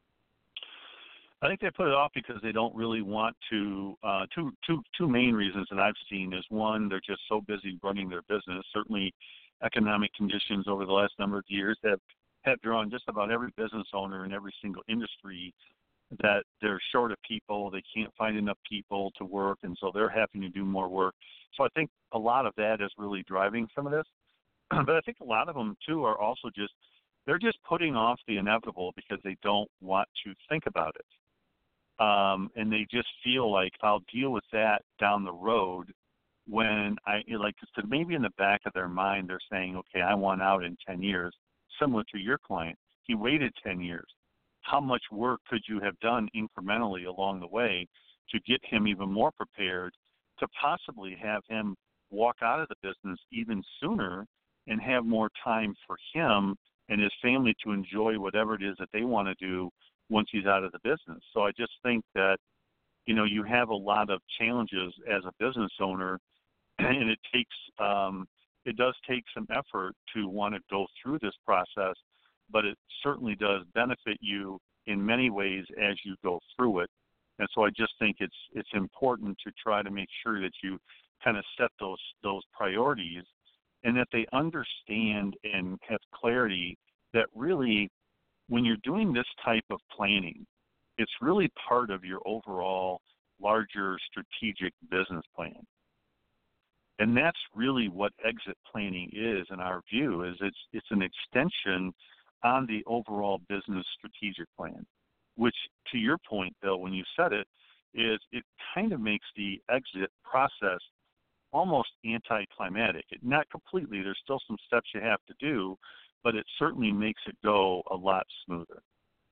I think they put it off because they don't really want to. Uh, two, two, two main reasons that I've seen is, one, they're just so busy running their business. Certainly, economic conditions over the last number of years have, have drawn just about every business owner in every single industry that they're short of people. They can't find enough people to work, and so they're having to do more work. So I think a lot of that is really driving some of this. But I think a lot of them, too, are also just, they're just putting off the inevitable because they don't want to think about it. Um, and they just feel like, I'll deal with that down the road when I, like, so maybe in the back of their mind, they're saying, okay, I want out in ten years, similar to your client. He waited ten years. How much work could you have done incrementally along the way to get him even more prepared to possibly have him walk out of the business even sooner and have more time for him and his family to enjoy whatever it is that they want to do once he's out of the business? So I just think that, you know, you have a lot of challenges as a business owner, and it takes, um, it does take some effort to want to go through this process, but it certainly does benefit you in many ways as you go through it. And so I just think it's it's important to try to make sure that you kind of set those those priorities, and that they understand and have clarity that really, when you're doing this type of planning, it's really part of your overall larger strategic business plan. And that's really what exit planning is, in our view, is it's it's an extension on the overall business strategic plan, which, to your point, Bill, when you said it, is it kind of makes the exit process almost anticlimactic. It, not completely. There's still some steps you have to do, but it certainly makes it go a lot smoother.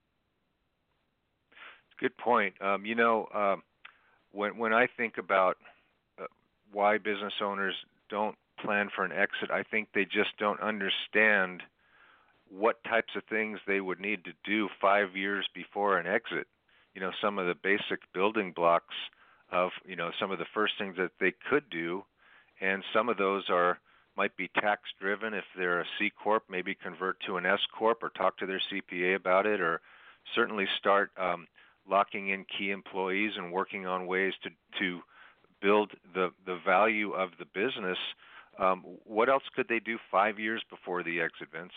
Good point. Um, you know, uh, when when I think about uh, why business owners don't plan for an exit, I think they just don't understand what types of things they would need to do five years before an exit. You know, some of the basic building blocks of, you know, some of the first things that they could do, and some of those are might be tax driven. If they're a C corp, maybe convert to an S corp or talk to their C P A about it, or certainly start um, locking in key employees and working on ways to to build the the value of the business. Um, what else could they do five years before the exit, Vince?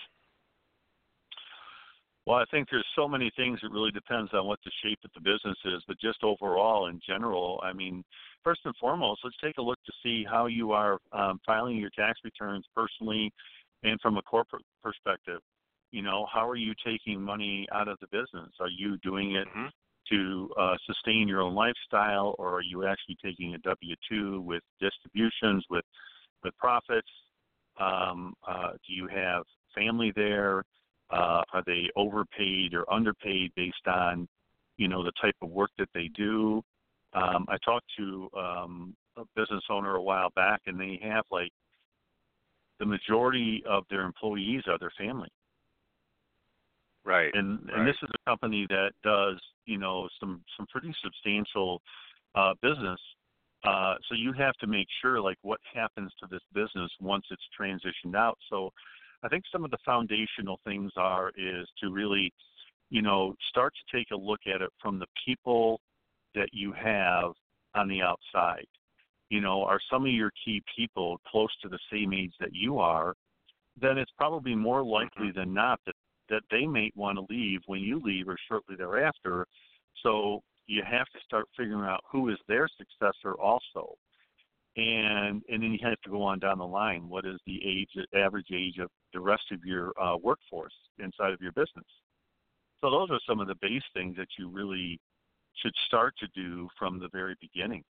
Well, I think there's so many things. It really depends on what the shape of the business is. But just overall, in general, I mean, first and foremost, let's take a look to see how you are um, filing your tax returns personally and from a corporate perspective. You know, how are you taking money out of the business? Are you doing it Mm-hmm. to uh, sustain your own lifestyle, or are you actually taking a W two with distributions, with with profits? Um, uh, do you have family there? Uh, are they overpaid or underpaid based on, you know, the type of work that they do? Um, I talked to um, a business owner a while back, and they have like the majority of their employees are their family. Right. And right. and this is a company that does, you know, some some pretty substantial uh, business. Uh, so you have to make sure, like, what happens to this business once it's transitioned out. So I think some of the foundational things are is to really, you know, start to take a look at it from the people that you have on the outside. You know, are some of your key people close to the same age that you are? Then it's probably more likely Mm-hmm. than not that that they may want to leave when you leave or shortly thereafter. So you have to start figuring out who is their successor also. And and then you have to go on down the line. What is the age, average age of the rest of your uh, workforce inside of your business? So those are some of the base things that you really should start to do from the very beginning.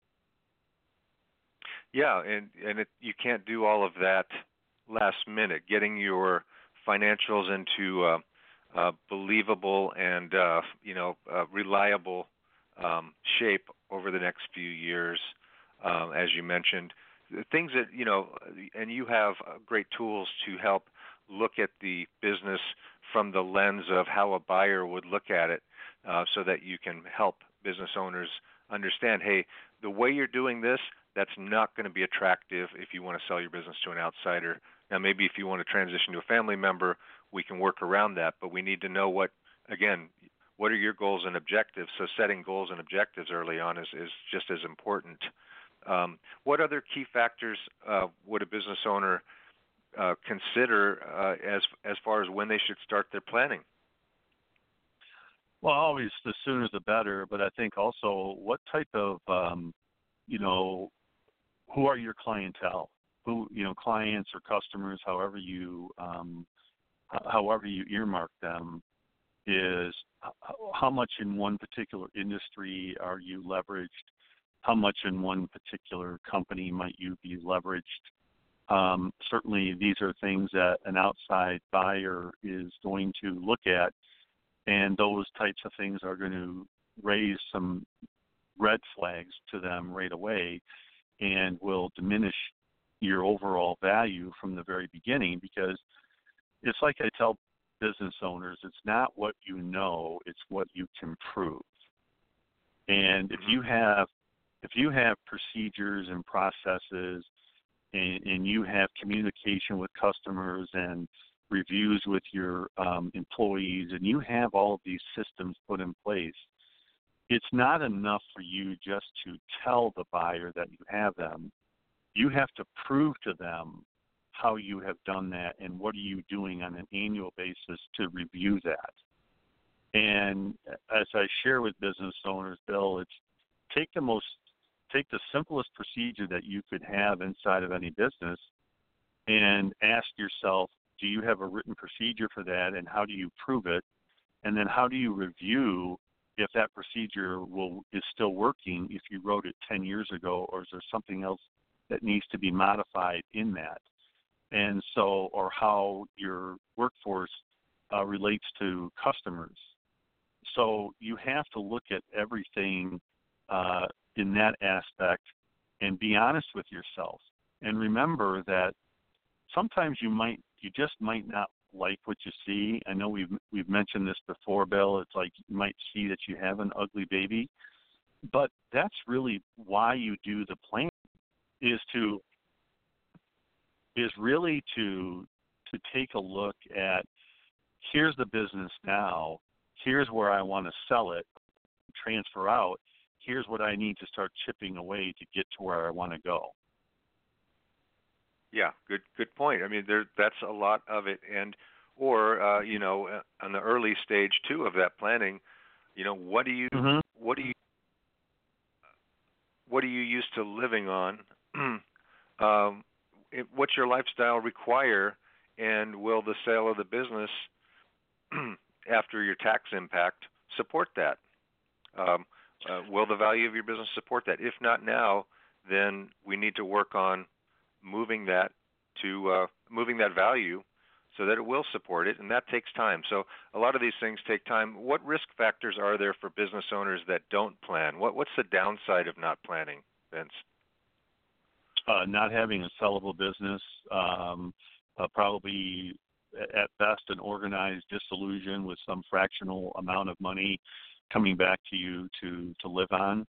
Yeah, and and it, you can't do all of that last minute. Getting your financials into uh, uh, believable and uh, you know uh, reliable um, shape over the next few years, um, as you mentioned, the things that you know, and you have uh, great tools to help look at the business from the lens of how a buyer would look at it, uh, so that you can help business owners understand, hey, the way you're doing this, that's not going to be attractive if you want to sell your business to an outsider. Now, maybe if you want to transition to a family member, we can work around that, but we need to know what, again, what are your goals and objectives? So setting goals and objectives early on is, is just as important. Um, what other key factors uh, would a business owner uh, consider uh, as as far as when they should start their planning? Well, always the sooner the better, but I think also what type of, um, you know, who are your clientele? Who, you know, clients or customers, however you, um, however you earmark them, is how much in one particular industry are you leveraged? How much in one particular company might you be leveraged? Um, certainly, these are things that an outside buyer is going to look at, and those types of things are going to raise some red flags to them right away and will diminish your overall value from the very beginning, because it's like I tell business owners, it's not what you know, it's what you can prove. And if you have if you have procedures and processes and, and you have communication with customers and reviews with your um, employees, and you have all of these systems put in place, it's not enough for you just to tell the buyer that you have them. You have to prove to them how you have done that and what are you doing on an annual basis to review that. And as I share with business owners, Bill, it's take the most take the simplest procedure that you could have inside of any business and ask yourself, do you have a written procedure for that, and how do you prove it? And then how do you review if that procedure will is still working if you wrote it ten years ago, or is there something else that needs to be modified in that? And so, or how your workforce uh, relates to customers. So you have to look at everything uh, in that aspect and be honest with yourself. And remember that sometimes you might, you just might not like what you see. I know we've we've mentioned this before, Bill. It's like you might see that you have an ugly baby, but that's really why you do the plan, is to is really to to take a look at, here's the business now, here's where I want to sell it, transfer out, here's what I need to start chipping away to get to where I want to go. Yeah, good good point. I mean, there that's a lot of it, and or uh, you know, uh, on the early stage too of that planning, you know, what do you Mm-hmm. what do you what are you used to living on? um, it, what's your lifestyle require, and will the sale of the business after your tax impact support that? Um, uh, will the value of your business support that? If not now, then we need to work on moving that to uh, moving that value so that it will support it, and that takes time. So a lot of these things take time. What risk factors are there for business owners that don't plan? What What's the downside of not planning, Vince? Uh, not having a sellable business, um, uh, probably at best an organized dissolution with some fractional amount of money coming back to you to, to live on.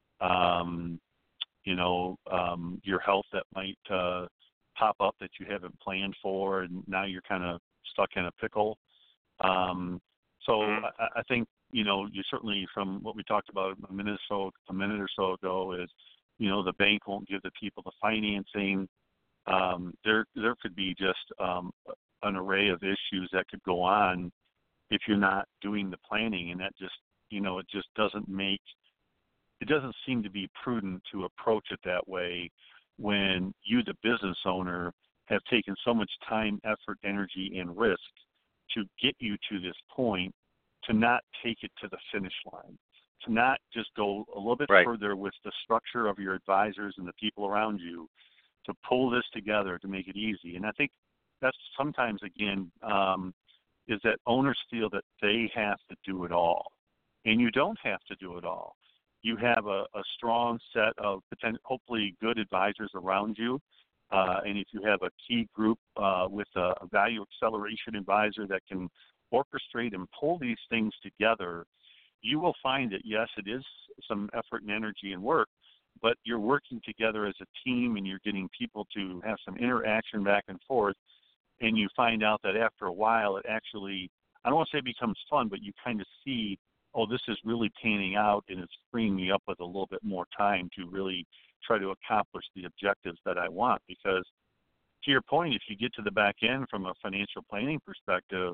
Um, you know, um, your health that might uh, pop up that you haven't planned for, and now you're kind of stuck in a pickle. Um, so mm-hmm. I, I think, you know, you certainly, from what we talked about a minute or so, a minute or so ago, is, you know, the bank won't give the people the financing. Um, there, there could be just um, an array of issues that could go on if you're not doing the planning, and that just, you know, it just doesn't make, it doesn't seem to be prudent to approach it that way when you, the business owner, have taken so much time, effort, energy, and risk to get you to this point, to not take it to the finish line, to not just go a little bit right. further with the structure of your advisors and the people around you to pull this together to make it easy. And I think that's sometimes, again, um, is that owners feel that they have to do it all. And you don't have to do it all. You have a, a strong set of potential, hopefully good advisors around you. Uh, and if you have a key group uh, with a, a value acceleration advisor that can orchestrate and pull these things together, you will find that, yes, it is some effort and energy and work, but you're working together as a team and you're getting people to have some interaction back and forth. And you find out that after a while, it actually, I don't want to say it becomes fun, but you kind of see, oh, this is really panning out and it's freeing me up with a little bit more time to really try to accomplish the objectives that I want. Because to your point, if you get to the back end from a financial planning perspective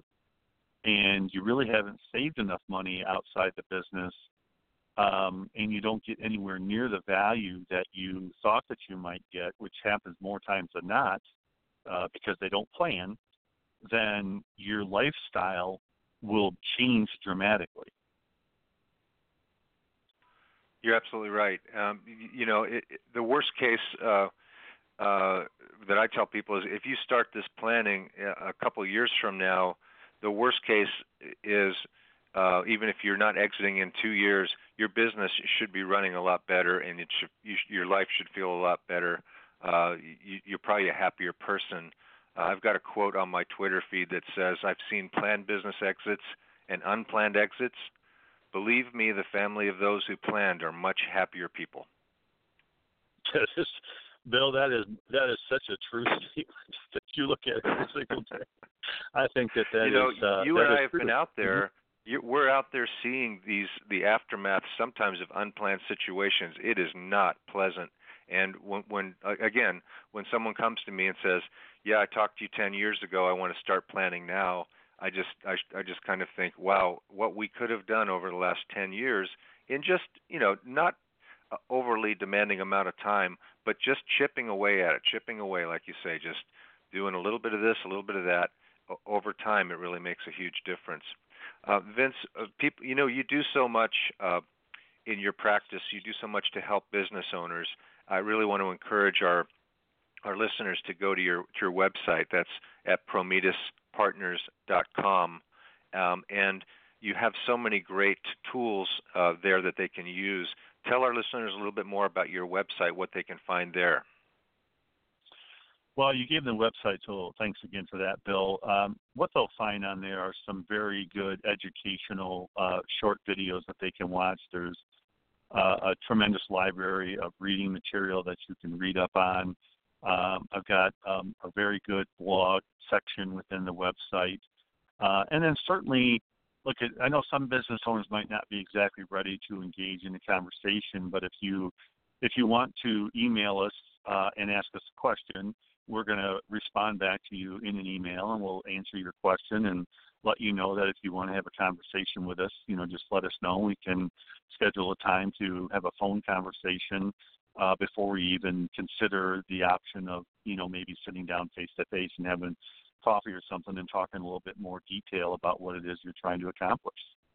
and you really haven't saved enough money outside the business, um, and you don't get anywhere near the value that you thought that you might get, which happens more times than not uh, because they don't plan, then your lifestyle will change dramatically. You're absolutely right. Um, you, you know, it, it, the worst case uh, uh, that I tell people is if you start this planning a couple of years from now, the worst case is uh, even if you're not exiting in two years, your business should be running a lot better, and it should, you, your life should feel a lot better. Uh, you, you're probably a happier person. Uh, I've got a quote on my Twitter feed that says, "I've seen planned business exits and unplanned exits. Believe me, the family of those who planned are much happier people." Bill, that is that is such a true statement that you look at every single day. I think that that you know, is uh, you that and is I have true. been out there. Mm-hmm. You, we're out there seeing these the aftermath sometimes of unplanned situations. It is not pleasant. And when, when again, when someone comes to me and says, "Yeah, I talked to you ten years ago. I want to start planning now," I just I, I just kind of think, wow, what we could have done over the last ten years in just, you know, not overly demanding amount of time, but just chipping away at it, chipping away, like you say, just doing a little bit of this, a little bit of that. O- over time, it really makes a huge difference. Uh, Vince, uh, people, you know, you do so much uh, in your practice. You do so much to help business owners. I really want to encourage our our listeners to go to your to your website. That's at prometis partners dot com, um, and you have so many great tools uh, there that they can use. Tell our listeners a little bit more about your website, what they can find there. Well, you gave them the website, so thanks again for that, Bill. Um, what they'll find on there are some very good educational uh, short videos that they can watch. There's uh, a tremendous library of reading material that you can read up on. Um, I've got um, a very good blog section within the website. Uh, and then certainly, look, at, I know some business owners might not be exactly ready to engage in the conversation, but if you if you want to email us uh, and ask us a question, we're going to respond back to you in an email, and we'll answer your question and let you know that if you want to have a conversation with us, you know, just let us know. We can schedule a time to have a phone conversation uh, before we even consider the option of, you know, maybe sitting down face-to-face and having coffee or something and talk in a little bit more detail about what it is you're trying to accomplish.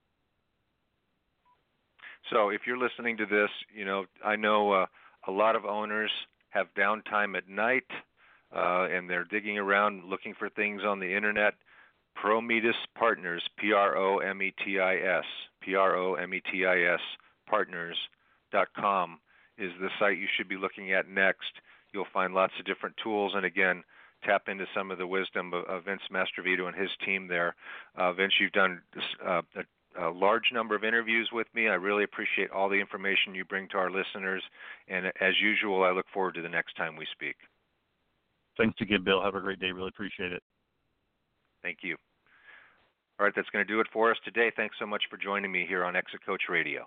So if you're listening to this, you know, I know uh, a lot of owners have downtime at night, uh, and they're digging around looking for things on the internet. Prometis Partners, P R O M E T I S, P R O M E T I S, partners dot com is the site you should be looking at next. You'll find lots of different tools, and again, tap into some of the wisdom of, of Vince Mastrovito and his team there. Uh, Vince, you've done uh, a, a large number of interviews with me. I really appreciate all the information you bring to our listeners, and as usual, I look forward to the next time we speak. Thanks again, Bill. Have a great day. Really appreciate it. Thank you. All right, that's going to do it for us today. Thanks so much for joining me here on Exit Coach Radio.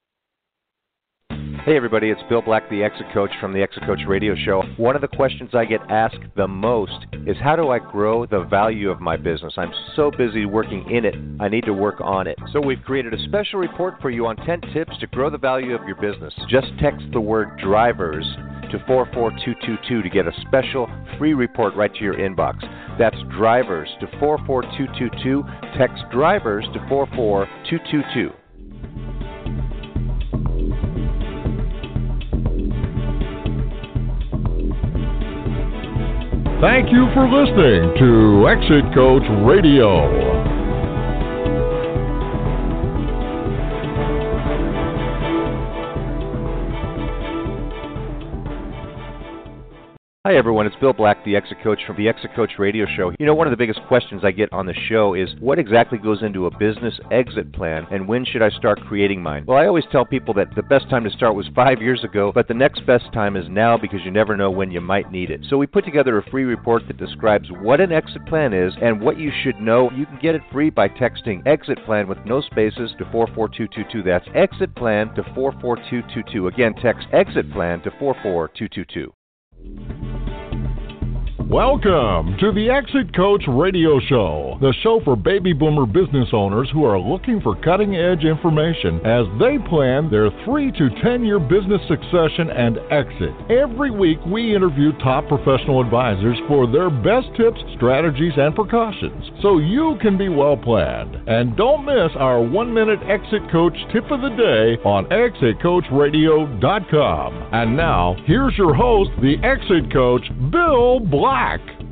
Hey everybody, it's Bill Black, the Exit Coach from the Exit Coach Radio Show. One of the questions I get asked the most is how do I grow the value of my business? I'm so busy working in it, I need to work on it. So we've created a special report for you on ten tips to grow the value of your business. Just text the word drivers to four four two two two to get a special free report right to your inbox. That's drivers to four four two two two. Text drivers to four four two two two. Thank you for listening to Exit Coach Radio. Hi everyone, it's Bill Black, the Exit Coach from the Exit Coach Radio Show. You know, one of the biggest questions I get on the show is what exactly goes into a business exit plan and when should I start creating mine? Well, I always tell people that the best time to start was five years ago, but the next best time is now because you never know when you might need it. So we put together a free report that describes what an exit plan is and what you should know. You can get it free by texting exit plan with no spaces to four four two two two. That's exit plan to four four two two two. Again, text exit plan to four four two two two. Welcome to the Exit Coach Radio Show, the show for baby boomer business owners who are looking for cutting-edge information as they plan their three to ten year business succession and exit. Every week, we interview top professional advisors for their best tips, strategies, and precautions, so you can be well planned. And don't miss our one-minute Exit Coach tip of the day on exit coach radio dot com. And now, here's your host, the Exit Coach, Bill Black.